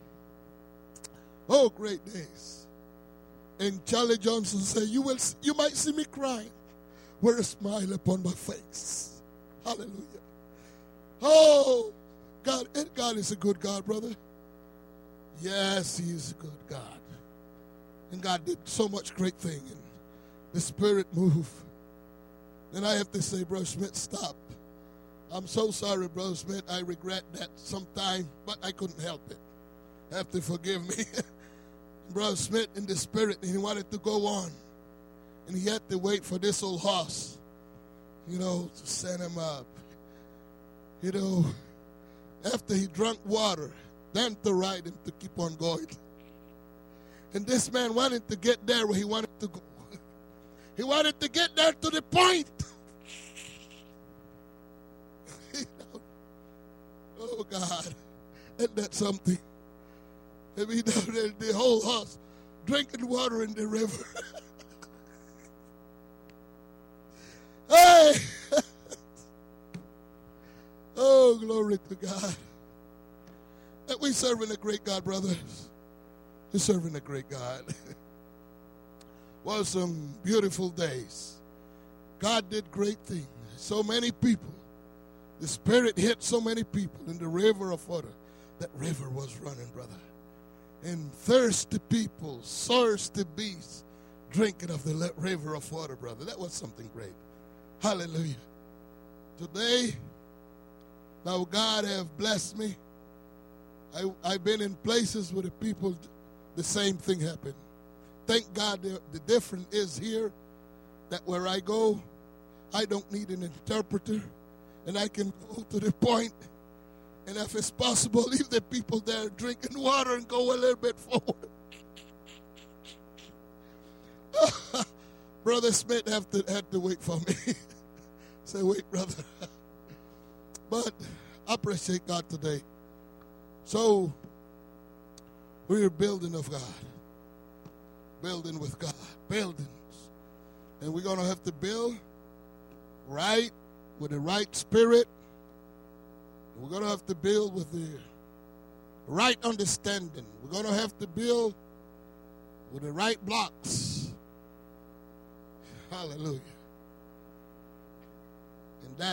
Oh, great days. And Charlie Johnson said, you might see me crying with a smile upon my face. Hallelujah. Oh, God is a good God, brother. Yes, he is a good God. And God did so much great thing. And the Spirit moved. And I have to say, Brother Smith, stop. I'm so sorry, Brother Smith. I regret that sometime, but I couldn't help it. You have to forgive me. Brother Smith in the Spirit, and he wanted to go on. And he had to wait for this old horse, to send him up. After he drank water, then to ride him to keep on going. And this man wanted to get there where he wanted to go. He wanted to get there to the point. Oh, God. Isn't that something? I mean, the whole horse drinking water in the river. Hey! Oh, glory to God. That we serving a great God, brothers. You're serving a great God. Well, some beautiful days. God did great things. So many people. The Spirit hit so many people in the river of water. That river was running, brother. And thirsty people, thirsty beasts, drinking of the river of water, brother. That was something great. Hallelujah. Today, now God have blessed me. I've been in places where the people, the same thing happened. Thank God the difference is here that where I go, I don't need an interpreter, and I can go to the point, and if it's possible, leave the people there drinking water and go a little bit forward. Brother Smith had to wait for me. Say, wait, brother. But I appreciate God today. So, we're building of God. Building with God. Buildings. And we're going to have to build right, with the right spirit. We're going to have to build with the right understanding. We're going to have to build with the right blocks. Hallelujah. And that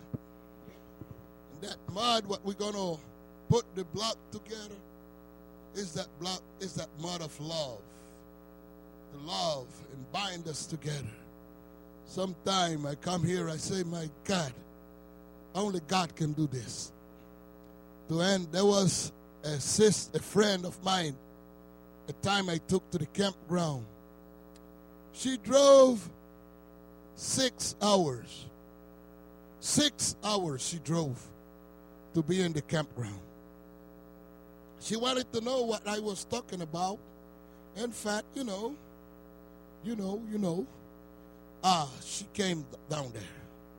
mud, what we're going to put the block together is that mud of love. The love and bind us together. Sometime I come here, I say, my God, only God can do this. To end, there was a friend of mine, a time I took to the campground. She drove 6 hours. 6 hours she drove to be in the campground. She wanted to know what I was talking about. In fact, she came down there.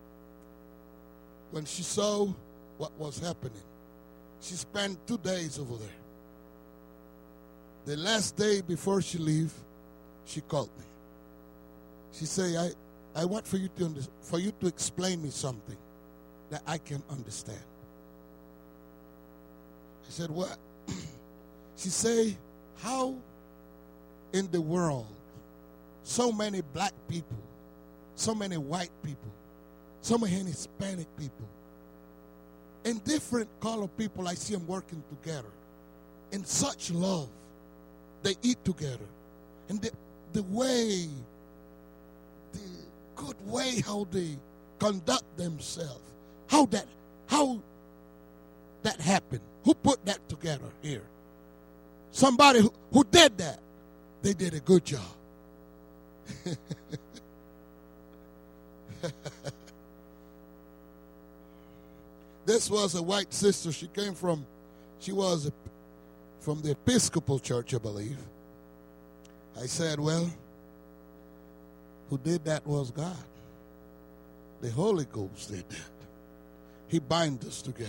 When she saw what was happening, she spent 2 days over there. The last day before she leave, she called me. She said, I want for you to explain me something that I can understand. I said, what? She said, how in the world so many black people, so many white people, so many Hispanic people, and different color people, I see them working together in such love. They eat together. And the good way how they conduct themselves, how that happened. Who put that together here? Somebody who did that. They did a good job. This was a white sister. She was from the Episcopal Church, I believe. I said, well, who did that was God. The Holy Ghost did that. He binds us together.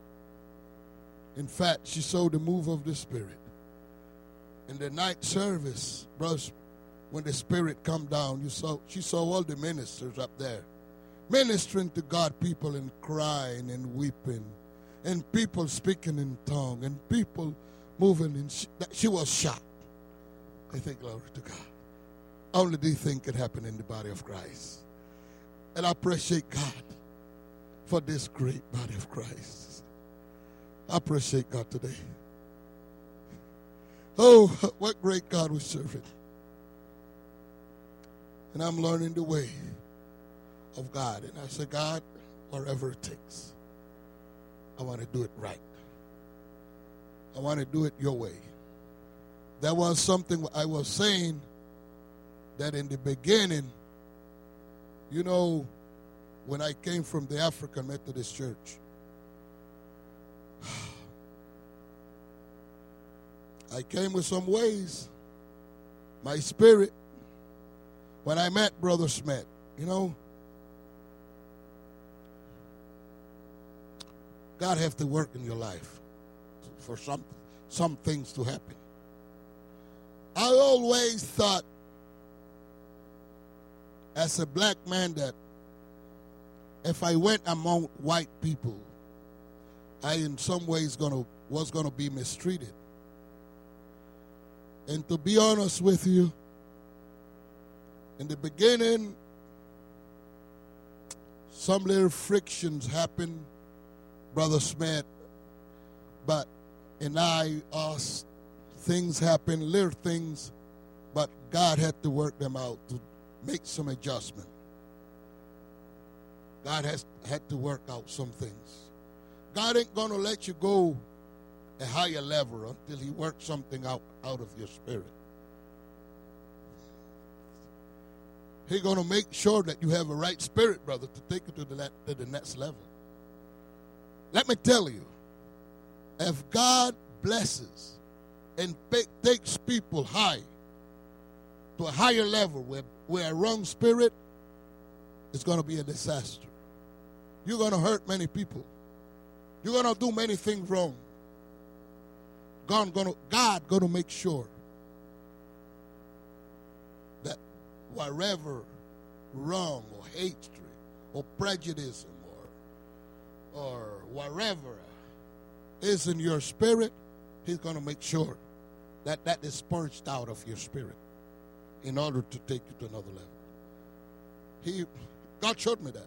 In fact, she saw the move of the Spirit. In the night service, brothers, when the Spirit come down, she saw all the ministers up there ministering to God, people and crying and weeping, and people speaking in tongue, and people moving. And she was shocked. I think, glory to God. Only these things can happen in the body of Christ. And I appreciate God for this great body of Christ. I appreciate God today. Oh, what great God we're serving. And I'm learning the way of God. And I say, God, wherever it takes, I want to do it right. I want to do it your way. There was something I was saying that in the beginning, when I came from the African Methodist Church, I came with some ways. My spirit, when I met Brother Smith, God have to work in your life for some things to happen. I always thought as a black man that if I went among white people, I in some ways was going to be mistreated. And to be honest with you, in the beginning, some little frictions happened, Brother Smith, but us, things happen, little things, but God had to work them out to make some adjustment. God had to work out some things. God ain't going to let you go a higher level until he works something out of your spirit. He's going to make sure that you have a right spirit, brother, to take you to the next level. Let me tell you, if God blesses and takes people high to a higher level where a wrong spirit, it's going to be a disaster. You're going to hurt many people. You're going to do many things wrong. God going to make sure that whatever wrong or hatred or prejudice or whatever is in your spirit, he's going to make sure that is purged out of your spirit in order to take you to another level. God showed me that.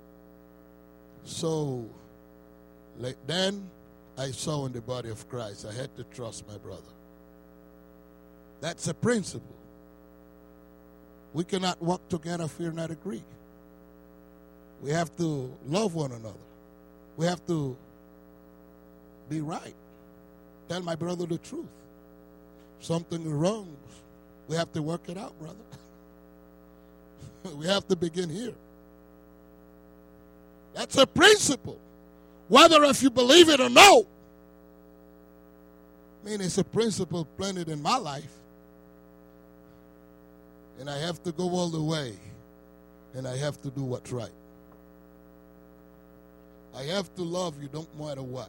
So then I saw in the body of Christ, I had to trust my brother. That's a principle. We cannot walk together if we're not agree. We have to love one another. We have to be right. Tell my brother the truth. Something is wrong. We have to work it out, brother. We have to begin here. That's a principle. Whether if you believe it or no. I mean, it's a principle planted in my life. And I have to go all the way. And I have to do what's right. I have to love you, don't matter what.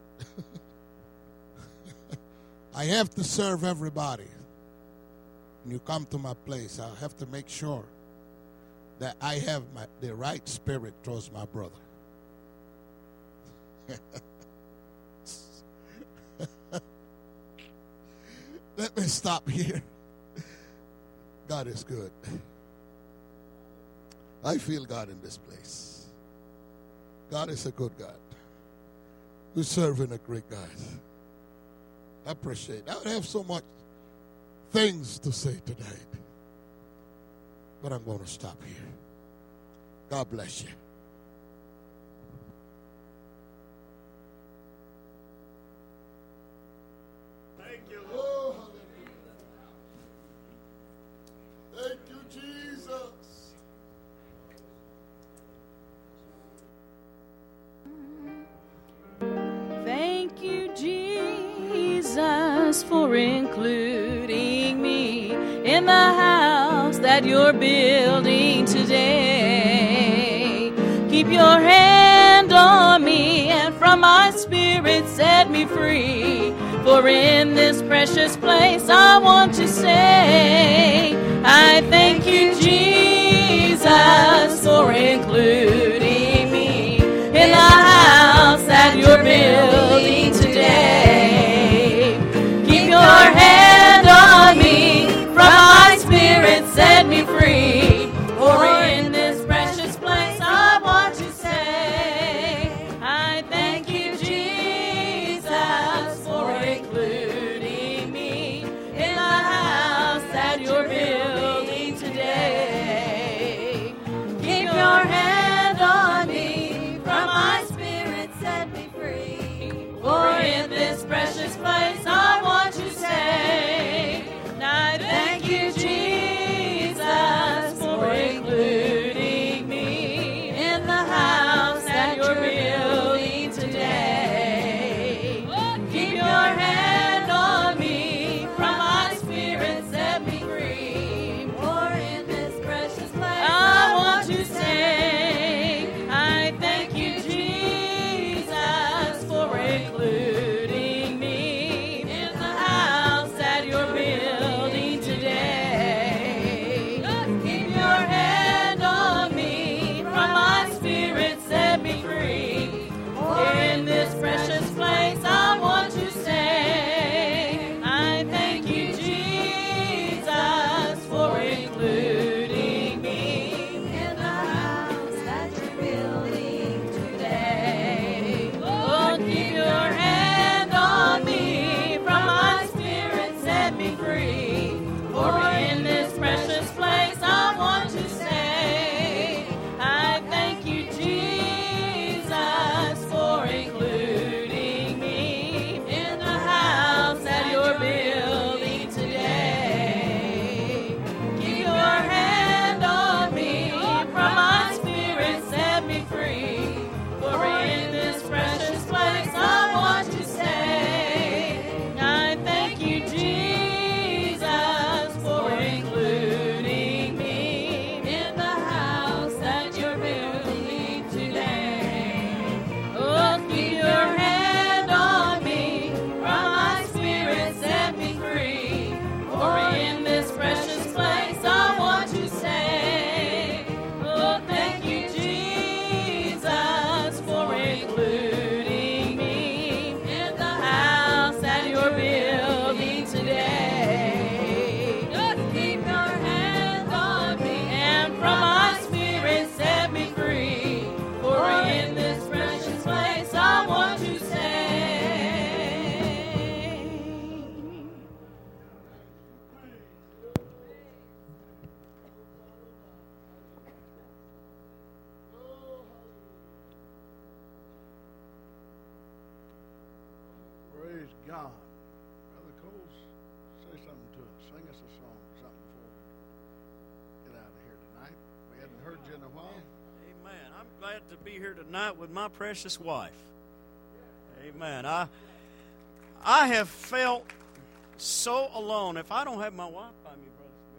I have to serve everybody. When you come to my place, I have to make sure that I have the right spirit towards my brother. Let me stop here. God is good. I feel God in this place. God is a good God. We're serving a great God. I appreciate it. I would have so much things to say tonight. But I'm going to stop here. God bless you. Thank you, Lord. Oh, thank you, Jesus. Thank you, Jesus, for including me in the house that you're building today. Keep your hand on me and from my spirit set me free. For in this precious place I want to say, I thank you, Jesus, for including me in the house that you're building today. Keep your hand on me, from my spirit set me free. For in this precious place I want to say, I thank you, Jesus, for including me in the house that you're building today. Keep your hand God. Brother Coles, say something to us. Sing us a song or something before we get out of here tonight. We hadn't heard you in a while. Amen. I'm glad to be here tonight with my precious wife. Amen. I have felt so alone. If I don't have my wife by me,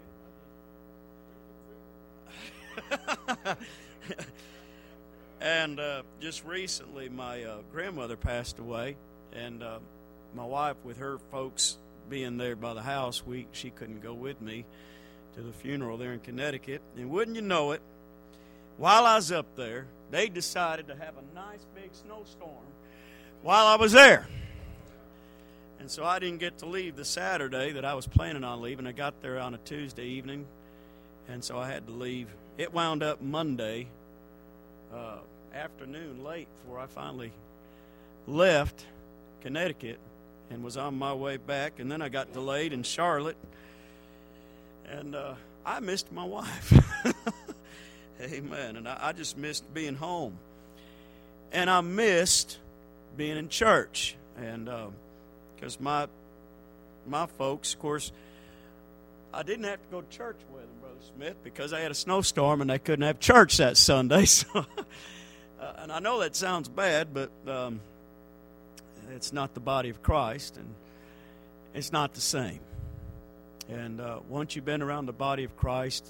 Brother Smith, and just recently my grandmother passed away, and my wife, with her folks being there by the house, she couldn't go with me to the funeral there in Connecticut. And wouldn't you know it, while I was up there, they decided to have a nice big snowstorm while I was there. And so I didn't get to leave the Saturday that I was planning on leaving. I got there on a Tuesday evening, and so I had to leave. It wound up Monday afternoon late before I finally left Connecticut and was on my way back. And then I got delayed in Charlotte, and I missed my wife. Amen. And I just missed being home. And I missed being in church. And because my folks, of course, I didn't have to go to church with them, Brother Smith, because I had a snowstorm and they couldn't have church that Sunday. So, and I know that sounds bad, but it's not the body of Christ, and it's not the same. And once you've been around the body of Christ,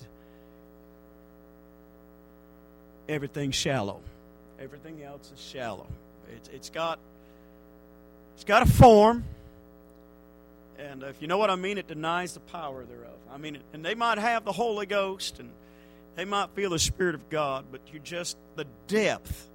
everything's shallow. Everything else is shallow. It's got a form, and if you know what I mean, it denies the power thereof. I mean, and they might have the Holy Ghost, and they might feel the Spirit of God, but you just, the depth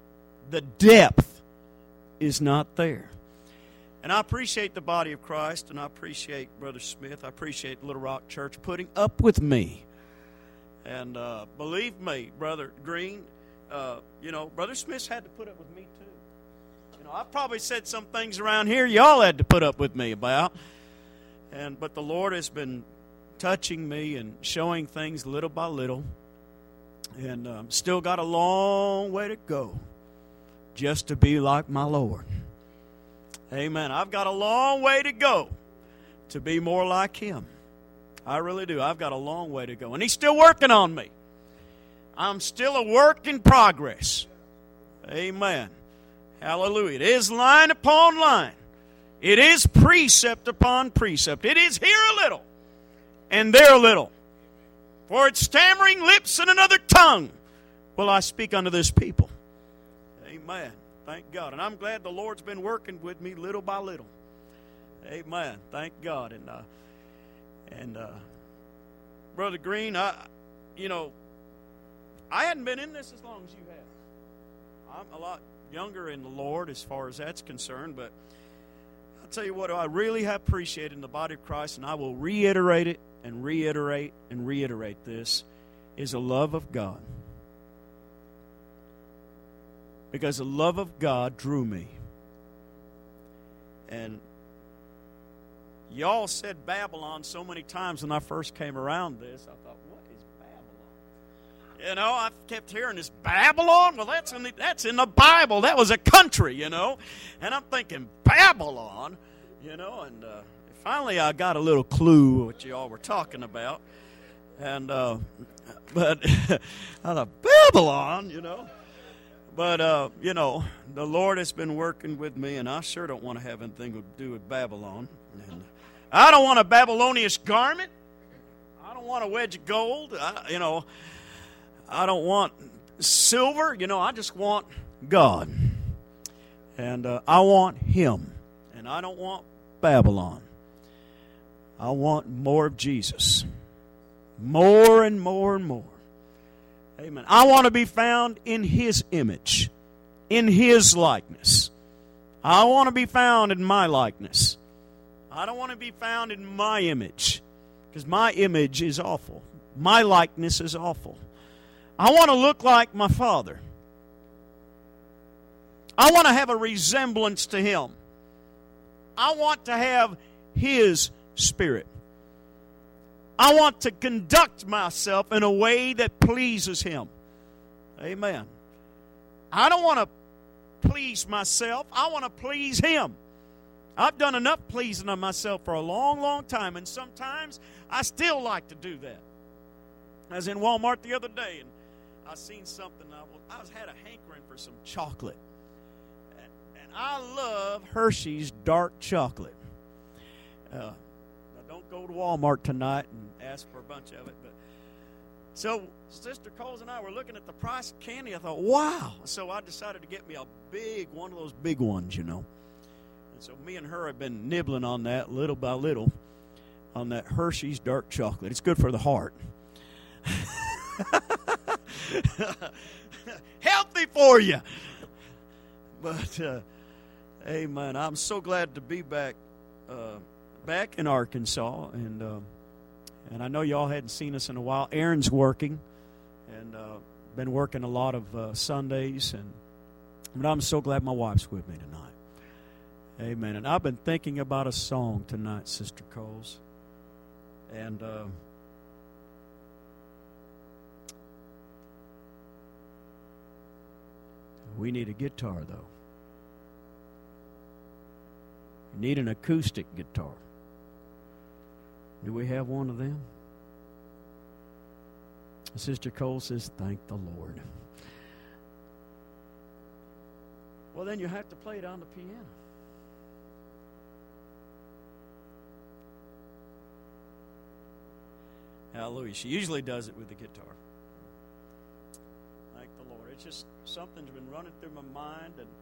is not there. And I appreciate the body of Christ, and I appreciate Brother Smith. I appreciate Little Rock Church putting up with me. And believe me, Brother Green, Brother Smith's had to put up with me too. I probably said some things around here y'all had to put up with me about. But the Lord has been touching me and showing things little by little. And still got a long way to go just to be like my Lord. Amen. I've got a long way to go to be more like Him. I really do. I've got a long way to go. And He's still working on me. I'm still a work in progress. Amen. Hallelujah. It is line upon line. It is precept upon precept. It is here a little and there a little. For its stammering lips and another tongue will I speak unto this people. Amen. Thank God. And I'm glad the Lord's been working with me little by little. Amen. Thank God. And Brother Green, I hadn't been in this as long as you have. I'm a lot younger in the Lord as far as that's concerned, but I'll tell you what I really have appreciated in the body of Christ, and I will reiterate it and reiterate and reiterate this, is the love of God. Because the love of God drew me. And y'all said Babylon so many times when I first came around this, I thought, what is Babylon? I kept hearing this Babylon. Well, that's in the Bible. That was a country, And I'm thinking, Babylon? And finally I got a little clue what y'all were talking about. And but I thought, Babylon, But, the Lord has been working with me, and I sure don't want to have anything to do with Babylon. And I don't want a Babylonian garment. I don't want a wedge of gold. I don't want silver. I just want God. And I want Him. And I don't want Babylon. I want more of Jesus. More and more and more. Amen. I want to be found in His image, in His likeness. I want to be found in my likeness. I don't want to be found in my image, because my image is awful. My likeness is awful. I want to look like my Father. I want to have a resemblance to Him. I want to have His Spirit. I want to conduct myself in a way that pleases Him. Amen. I don't want to please myself. I want to please Him. I've done enough pleasing of myself for a long, long time, and sometimes I still like to do that. I was in Walmart the other day, and I seen something. I had a hankering for some chocolate. And I love Hershey's dark chocolate. Now, don't go to Walmart tonight and ask for a bunch of it. But so Sister Coles and I were looking at the price of candy. I thought, wow. So I decided to get me a big one of those big ones, you know. And so me and her have been nibbling on that little by little, on that Hershey's dark chocolate. It's good for the heart. Healthy for you. But amen. I'm so glad to be back in Arkansas, and I know y'all hadn't seen us in a while. Aaron's working, and been working a lot of Sundays, but I'm so glad my wife's with me tonight. Amen. And I've been thinking about a song tonight, Sister Coles, and we need a guitar, though. We need an acoustic guitar. Do we have one of them? Sister Cole says, thank the Lord. Well, then you have to play it on the piano. Hallelujah. She usually does it with the guitar. Thank the Lord. It's just something's been running through my mind. And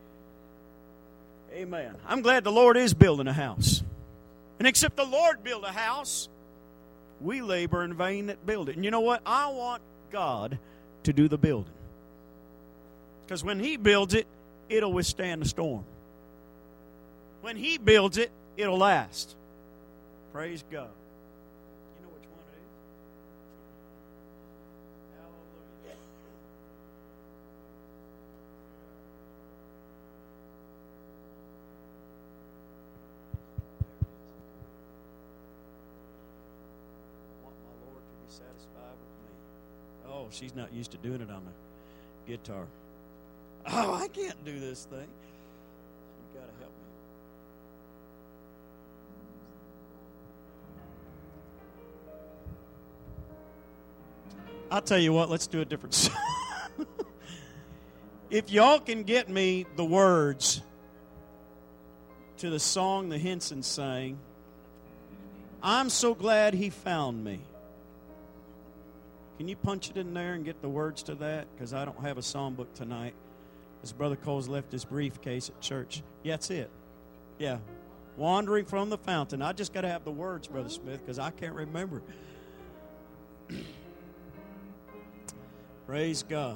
amen. I'm glad the Lord is building a house. And except the Lord build a house, we labor in vain that build it. And you know what? I want God to do the building. Because when He builds it, it'll withstand the storm. When He builds it, it'll last. Praise God. You know which one it is? Hallelujah. I want my Lord to be satisfied with me. Oh, she's not used to doing it on the guitar. Oh, I can't do this thing. You've got to help me. I'll tell you what, let's do a different song. If y'all can get me the words to the song the Hensons sang, I'm so glad He found me. Can you punch it in there and get the words to that? Because I don't have a songbook tonight. As Brother Cole's left his briefcase at church. Yeah, that's it. Yeah. Wandering from the fountain. I just got to have the words, Brother Smith, because I can't remember. Praise God.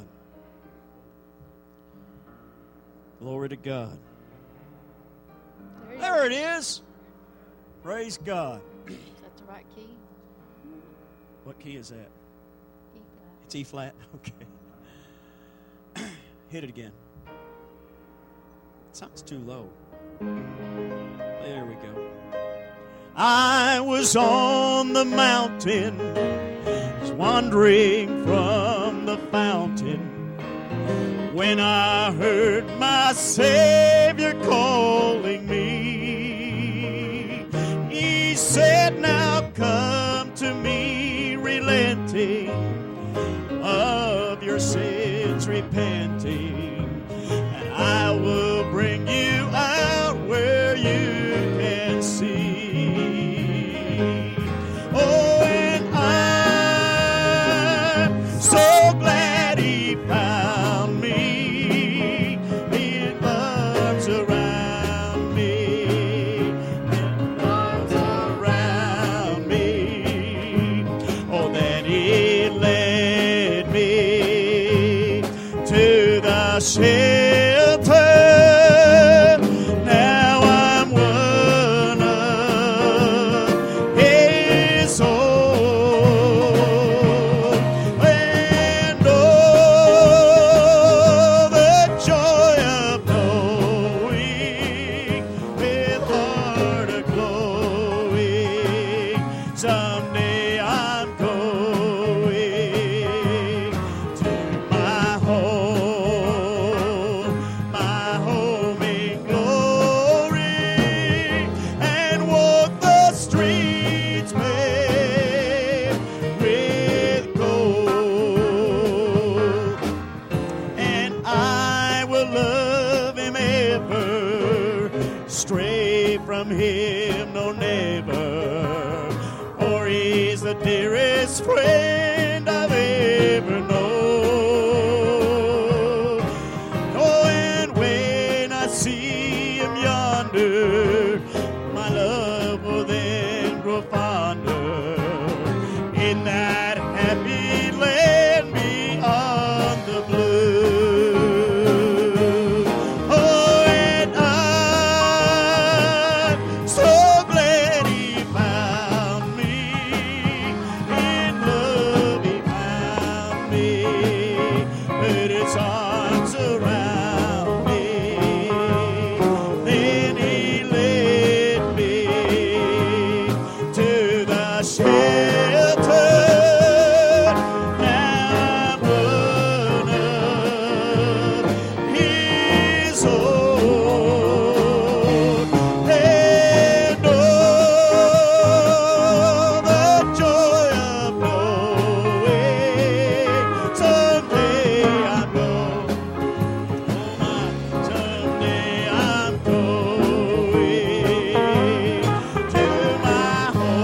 Glory to God. There it is. Praise God. Is that the right key? What key is that? E flat. It's E flat? Okay. Hit it again. Sounds too low. There we go. I was on the mountain, wandering from the fountain, when I heard my Savior calling me. He said, now come to me, relenting, of your sins repenting, and I will bring you out where you can see. Oh, and I'm so glad He found me, in arms around me, in arms around me. Oh, then He led me to the shelter. Now I'm one of His own, and oh, the joy of knowing, with heart a-glowing, someday I'm going to my home. stray from him, no never. For he's the dearest friend I've ever known. Oh, and when I see him yonder, my love will then grow fonder in that happy land beyond the blue. Oh, and I'm so glad he found me. In love he found me. Put his arms around me. Then he led me to the shelter. Now I'm one of his own. And oh, the joy of knowing someday I'm going. Someday I'm going to my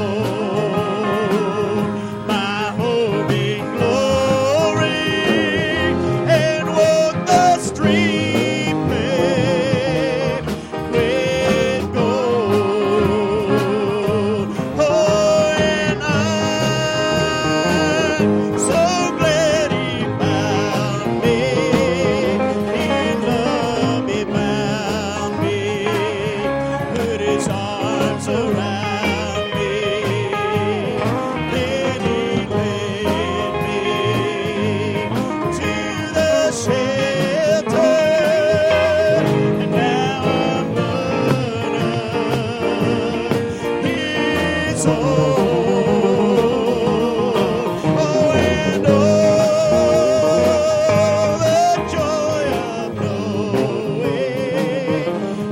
home in glory, and walk the street paved with gold. Oh, and I'm so glad he found me. In love he found me. Put his arms around me. Then he led me to the shelter. And now I'm one of his own. Oh, and oh, the joy of knowing,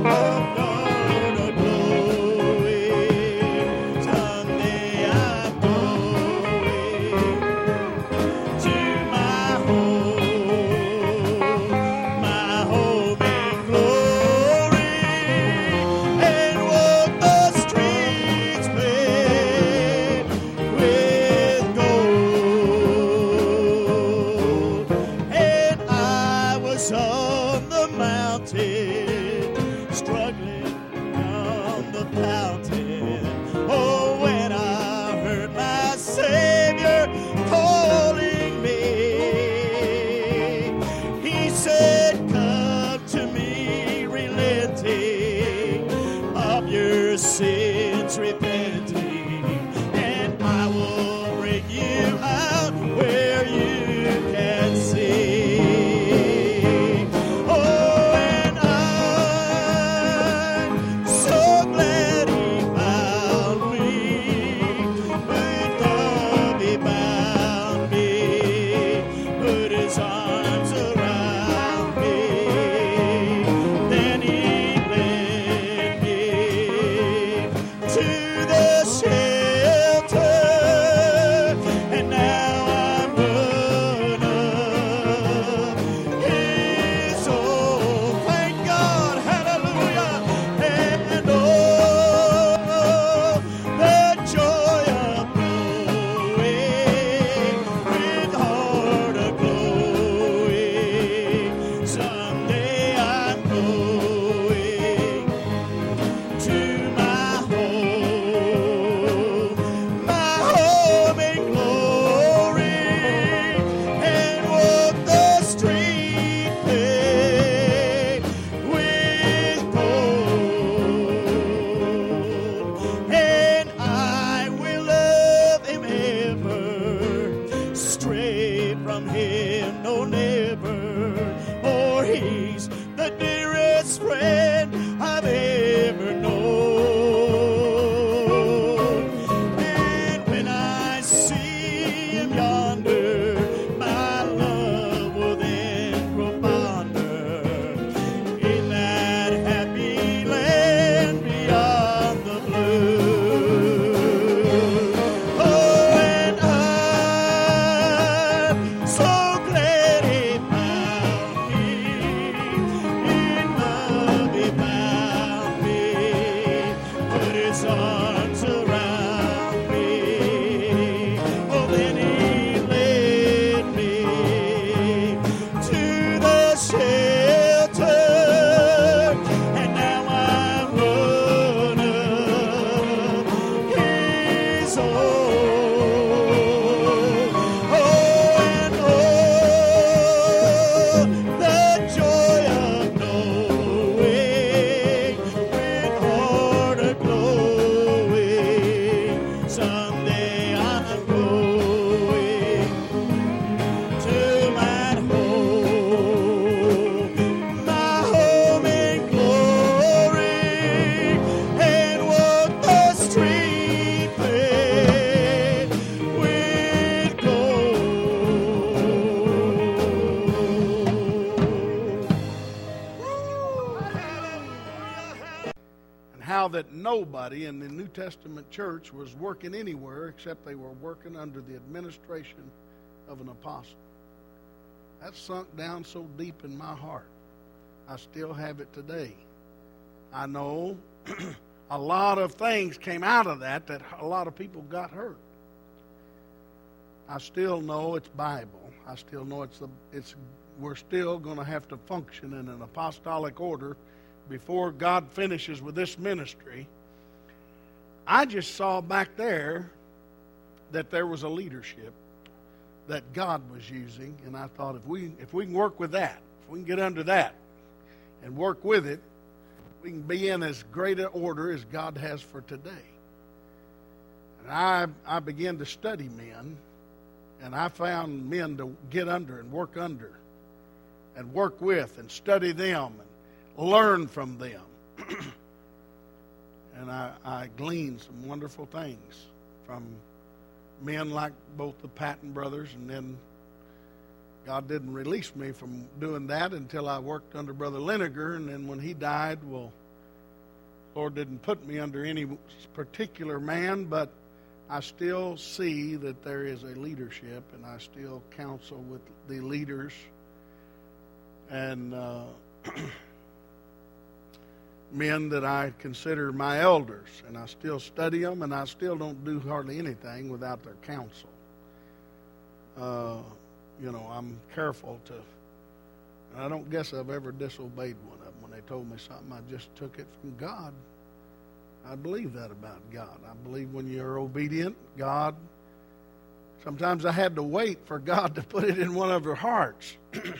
someday I'm going to my home in glory, and walk the streets paved with gold. And I was on the mountain, struggling on the fountain. Oh, when I heard my Savior calling me, he said, come to me, relenting of your sins, repenting, and I will bring you out where you can see. Oh, and I'm so glad he found me. With love he found me. Put his arms around me. Then he led me to the shelter. And now I'm one of his own. Thank God, hallelujah. And oh, the joy of knowing, with heart a-glowing, someday I'm going to my home in glory, and walk the street paved with gold. And I will love him ever, stray from him no never, for he's the dearest friend I've ever known. And when I see him yonder, my love will then grow fonder in that happy land beyond the blue. Oh, and I'm so glad he found me. In love he how that nobody in the New Testament church was working anywhere except they were working under the administration of an apostle. That sunk down so deep in my heart. I still have it today. I know a lot of things came out of that a lot of people got hurt. I still know it's Bible. I still know we're still going to have to function in an apostolic order before God finishes with this ministry. I just saw back there that there was a leadership that God was using, and I thought if we can work with that, if we can get under that and work with it, we can be in as great an order as God has for today. And I began to study men, and I found men to get under and work with and study them and learn from them. And I gleaned some wonderful things from men like both the Patton brothers, and then God didn't release me from doing that until I worked under Brother Liniger, and then when he died, well, Lord didn't put me under any particular man, but I still see that there is a leadership, and I still counsel with the leaders and men that I consider my elders, and I still study them, and I still don't do hardly anything without their counsel. I'm careful to, and I don't guess I've ever disobeyed one of them. When they told me something, I just took it from God. I believe that about God. I believe when you're obedient, God, sometimes I had to wait for God to put it in one of their hearts.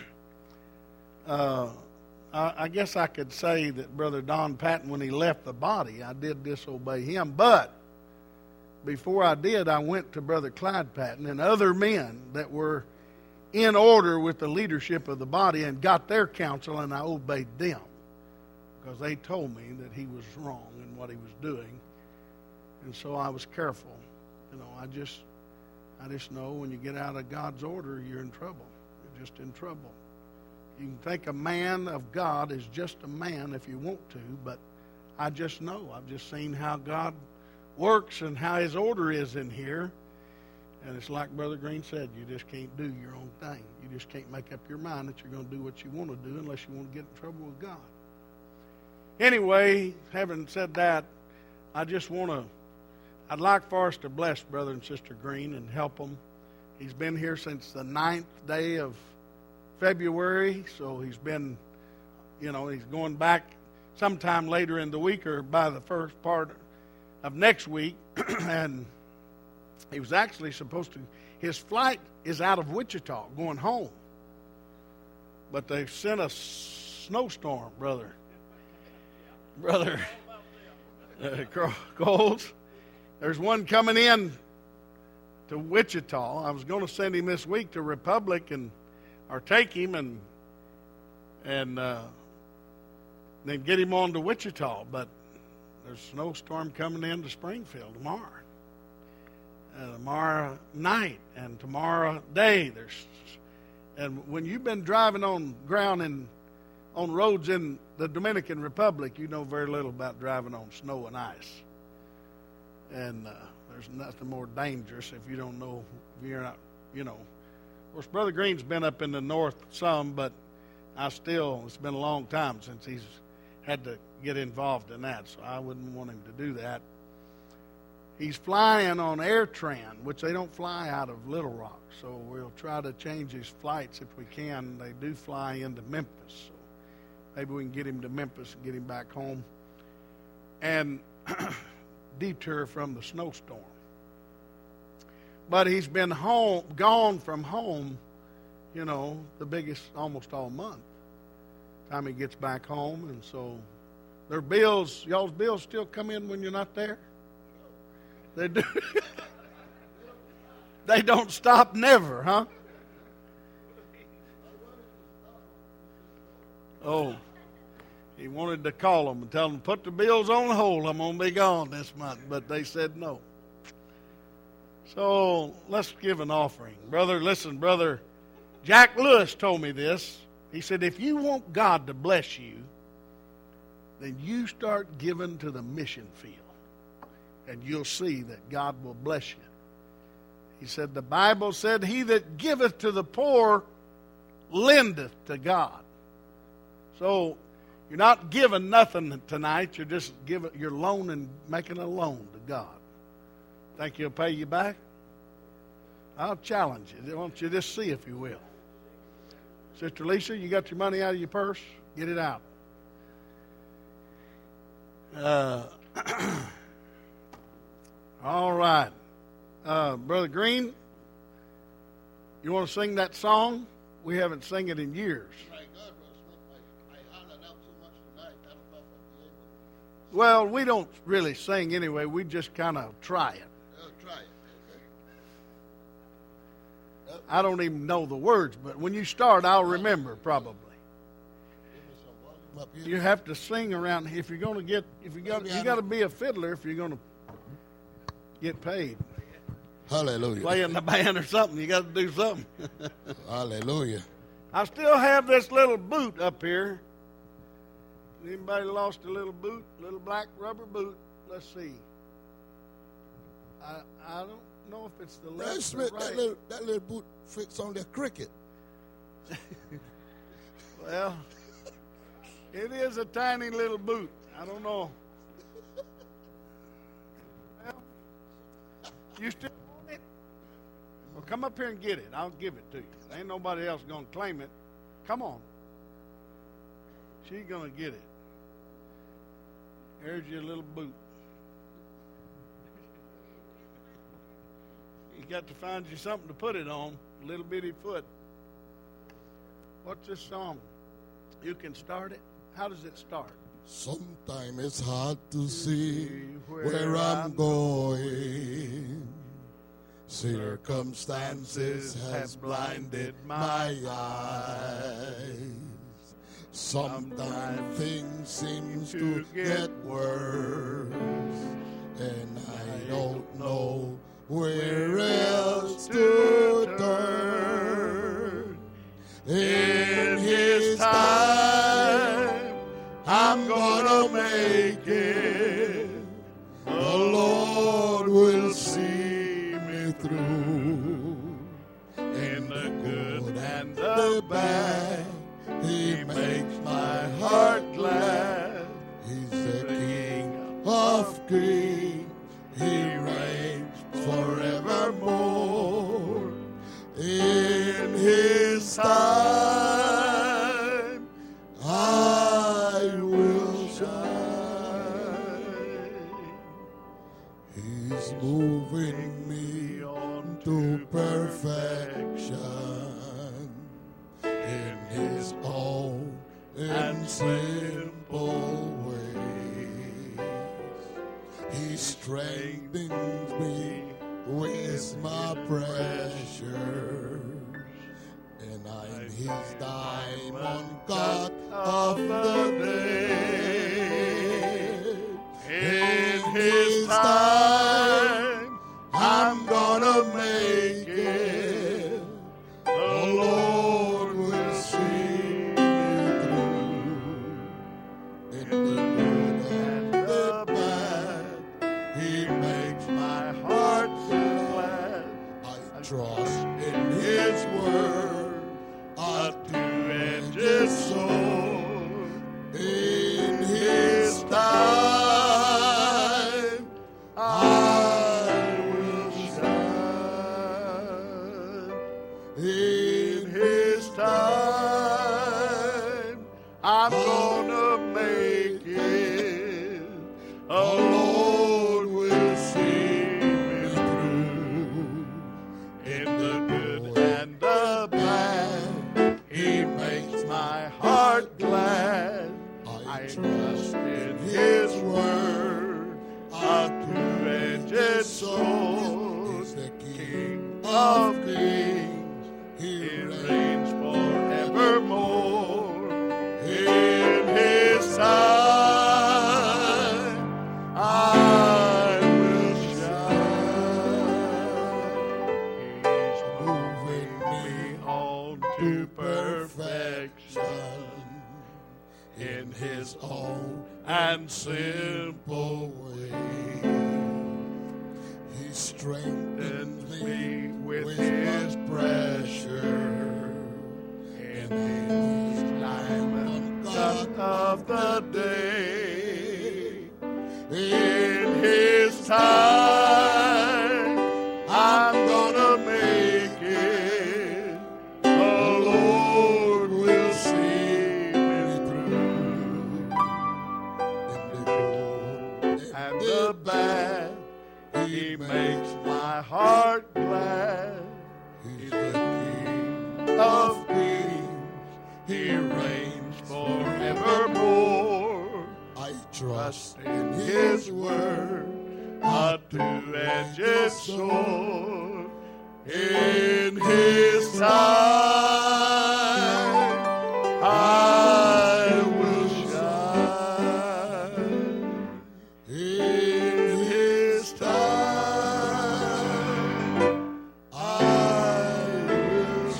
I guess I could say that Brother Don Patton, when he left the body, I did disobey him. But before I did, I went to Brother Clyde Patton and other men that were in order with the leadership of the body and got their counsel, and I obeyed them because they told me that he was wrong in what he was doing. And so I was careful. I just know when you get out of God's order, you're in trouble. You're just in trouble. You can think a man of God is just a man if you want to, but I just know. I've just seen how God works and how his order is in here. And it's like Brother Green said, you just can't do your own thing. You just can't make up your mind that you're going to do what you want to do unless you want to get in trouble with God. Anyway, having said that, I'd like for us to bless Brother and Sister Green and help him. He's been here since the 9th day of February, so he's been, he's going back sometime later in the week or by the first part of next week. And he was actually supposed to, his flight is out of Wichita going home. But they sent a snowstorm, Brother Coles. There's one coming in to Wichita. I was going to send him this week to Republic or take him and then get him on to Wichita. But there's a snowstorm coming into Springfield tomorrow. Tomorrow night and tomorrow day. And when you've been driving on ground on roads in the Dominican Republic, you know very little about driving on snow and ice. And there's nothing more dangerous if you don't know, if you're not, Of course, Brother Green's been up in the north some, but it's been a long time since he's had to get involved in that, so I wouldn't want him to do that. He's flying on AirTran, which they don't fly out of Little Rock, so we'll try to change his flights if we can. They do fly into Memphis, so maybe we can get him to Memphis and get him back home and detour from the snowstorm. But he's been gone from home, the biggest almost all month. Time he gets back home, and so y'all's bills still come in when you're not there? They do. They don't stop never, huh? Oh, he wanted to call them and tell them, put the bills on hold. I'm going to be gone this month. But they said no. So let's give an offering. Brother Jack Lewis told me this. He said, if you want God to bless you, then you start giving to the mission field, and you'll see that God will bless you. He said, the Bible said, he that giveth to the poor lendeth to God. So you're not giving nothing tonight. You're just you're loaning, making a loan to God. Think he'll pay you back? I'll challenge you. I want you to just see if you will. Sister Lisa, you got your money out of your purse? Get it out. All right. Brother Green, you want to sing that song? We haven't sung it in years. Well, we don't really sing anyway. We just kind of try it. Try it. Okay. I don't even know the words, but when you start, I'll remember probably. You have to sing around. If you're going to get, you got to be a fiddler if you're going to get paid. Hallelujah. Play in the band or something. You got to do something. Hallelujah. I still have this little boot up here. Anybody lost a little boot, little black rubber boot? Let's see. I don't know if it's the left Smith, or right. that little boot fits on the cricket. Well, it is a tiny little boot. I don't know. Well, you still want it? Well, come up here and get it. I'll give it to you. Ain't nobody else going to claim it. Come on. She's going to get it. Here's your little boot. You got to find you something to put it on. A little bitty foot. What's this song? You can start it. How does it start? Sometimes it's hard to see where I'm going. Circumstances has blinded my eyes. Sometimes things seem to get worse, and I don't know where else to turn. In His time, I'm gonna make it. The Lord will see me through. In the good and the bad, He makes my heart glad. He's the King of kings. He reigns forevermore. In His time, I will shine. He's moving me on to perfection in His own and simple ways. He strengthens me with my pressure, and I'm His diamond cut of the day. In His time, I'm gonna make it. The Lord will see me through. In the good and the bad, He makes my heart glad. I trust in His word, a two-edged sword. In His time, I will shine. In His time, I'm gonna make it. The Lord will see me through. In the good and the bad, He makes my heart glad. I trust in His word, a two-edged sword. He's the King of kings. He reigns forevermore. In His time, I will shine. He's moving me on to perfection in his own and simple way. He strengthened me with his pressure in his diamond cut of the day. In his time, I'm gonna make it. The Lord will see me through. In the good and the bad, he makes my heart glad. He's the King of kings. He reigns forevermore. I trust in his word, a two-edged sword. In his time, I will shine. In his time, I will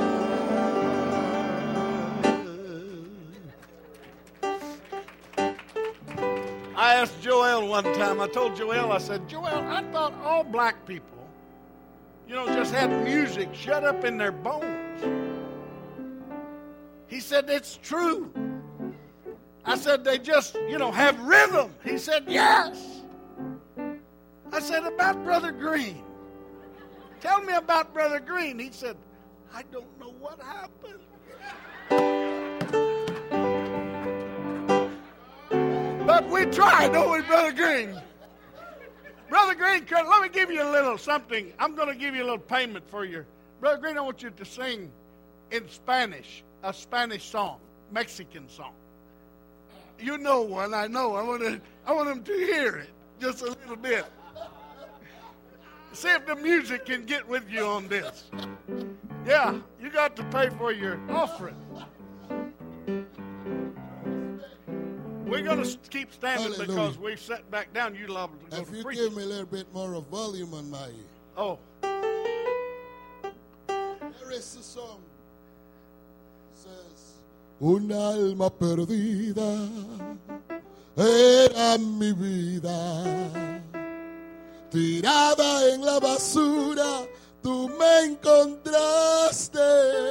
shine. I asked Joel one time, I told Joel, I said, Joel, I thought all black people, just had music shut up in their bones. He said, it's true. I said, they just, have rhythm. He said, yes. I said, about Brother Green. Tell me about Brother Green. He said, I don't know what happened. But we tried, don't we, Brother Green? Brother Green, let me give you a little something. I'm going to give you a little payment for your... Brother Green, I want you to sing in Spanish, a Spanish song, Mexican song. You know one, I know. I want them to hear it just a little bit. See if the music can get with you on this. Yeah, you got to pay for your offering. We're going to keep standing. Hallelujah. Because we've sat back down. You're liable to go if to you preaching. give me a little bit more of volume on my... Oh. There is a song. It says, un alma perdida era mi vida. Tirada en la basura, tú me encontraste.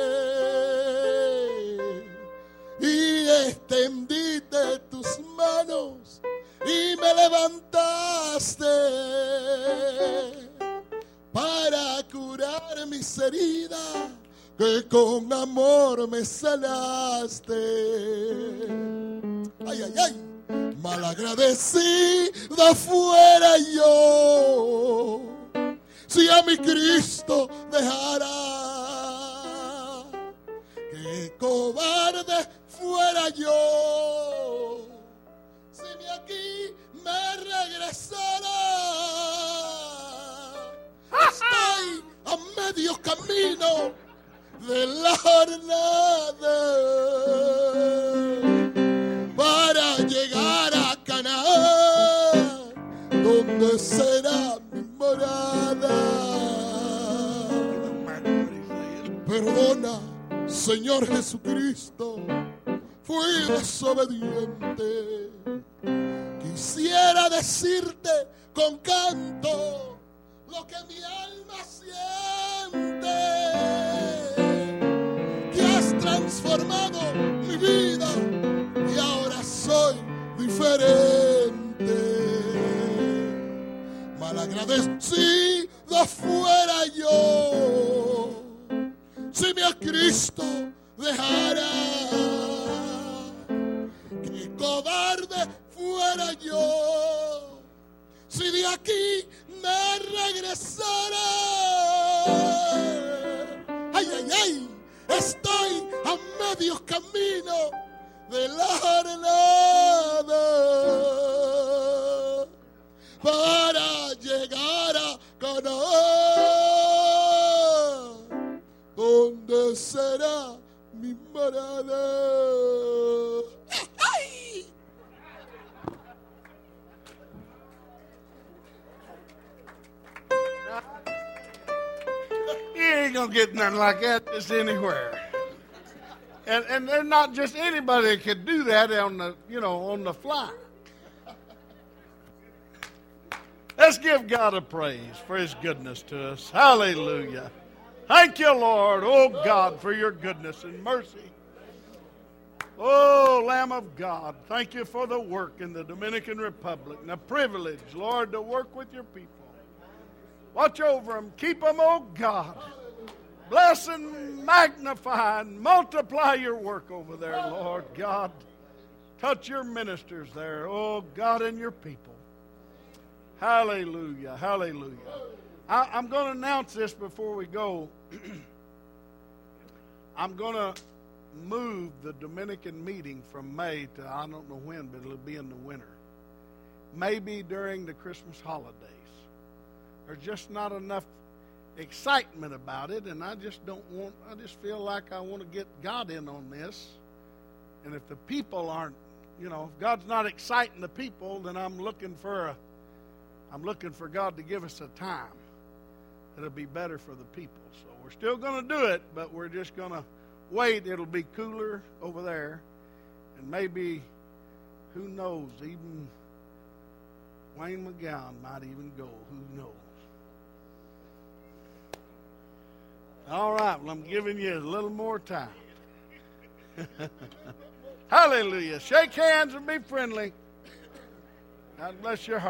Y extendiste tus manos y me levantaste para curar mis heridas que con amor me sanaste. Ay, ay, ay, malagradecida fuera yo si a mi Cristo dejara. Que cobarde fuera yo si de aquí me regresara. Estoy a medio camino de la jornada para llegar a Canaán, donde será mi morada. Perdona, Señor Jesucristo, fui desobediente. Quisiera decirte con canto lo que mi alma siente, que has transformado mi vida y ahora soy diferente. Malagradecido fuera yo si me a Cristo dejara. Que cobarde fuera yo si de aquí me regresara. Ay, ay, ay, estoy a medio camino de la jornada para llegar a Canaán, donde será mi morada. ¡Ay! You ain't gonna get nothing like that just anywhere. And they're not just anybody that could do that on the fly. Let's give God a praise for His goodness to us. Hallelujah. Thank you, Lord, oh God, for your goodness and mercy. Oh, Lamb of God, thank you for the work in the Dominican Republic and the privilege, Lord, to work with your people. Watch over them. Keep them, oh God. Bless and magnify and multiply your work over there, Lord God. Touch your ministers there, oh God, and your people. Hallelujah, hallelujah. I'm going to announce this before we go. I'm going to move the Dominican meeting from May to I don't know when, but it'll be in the winter. Maybe during the Christmas holidays. There's just not enough excitement about it, and I just feel like I want to get God in on this. And if the people aren't, if God's not exciting the people, then I'm looking for God to give us a time that'll be better for the people. So we're still going to do it, but we're just going to wait. It'll be cooler over there, and maybe, who knows, even Wayne McGowan might even go. Who knows? All right, well, I'm giving you a little more time. Hallelujah. Shake hands and be friendly. God bless your heart.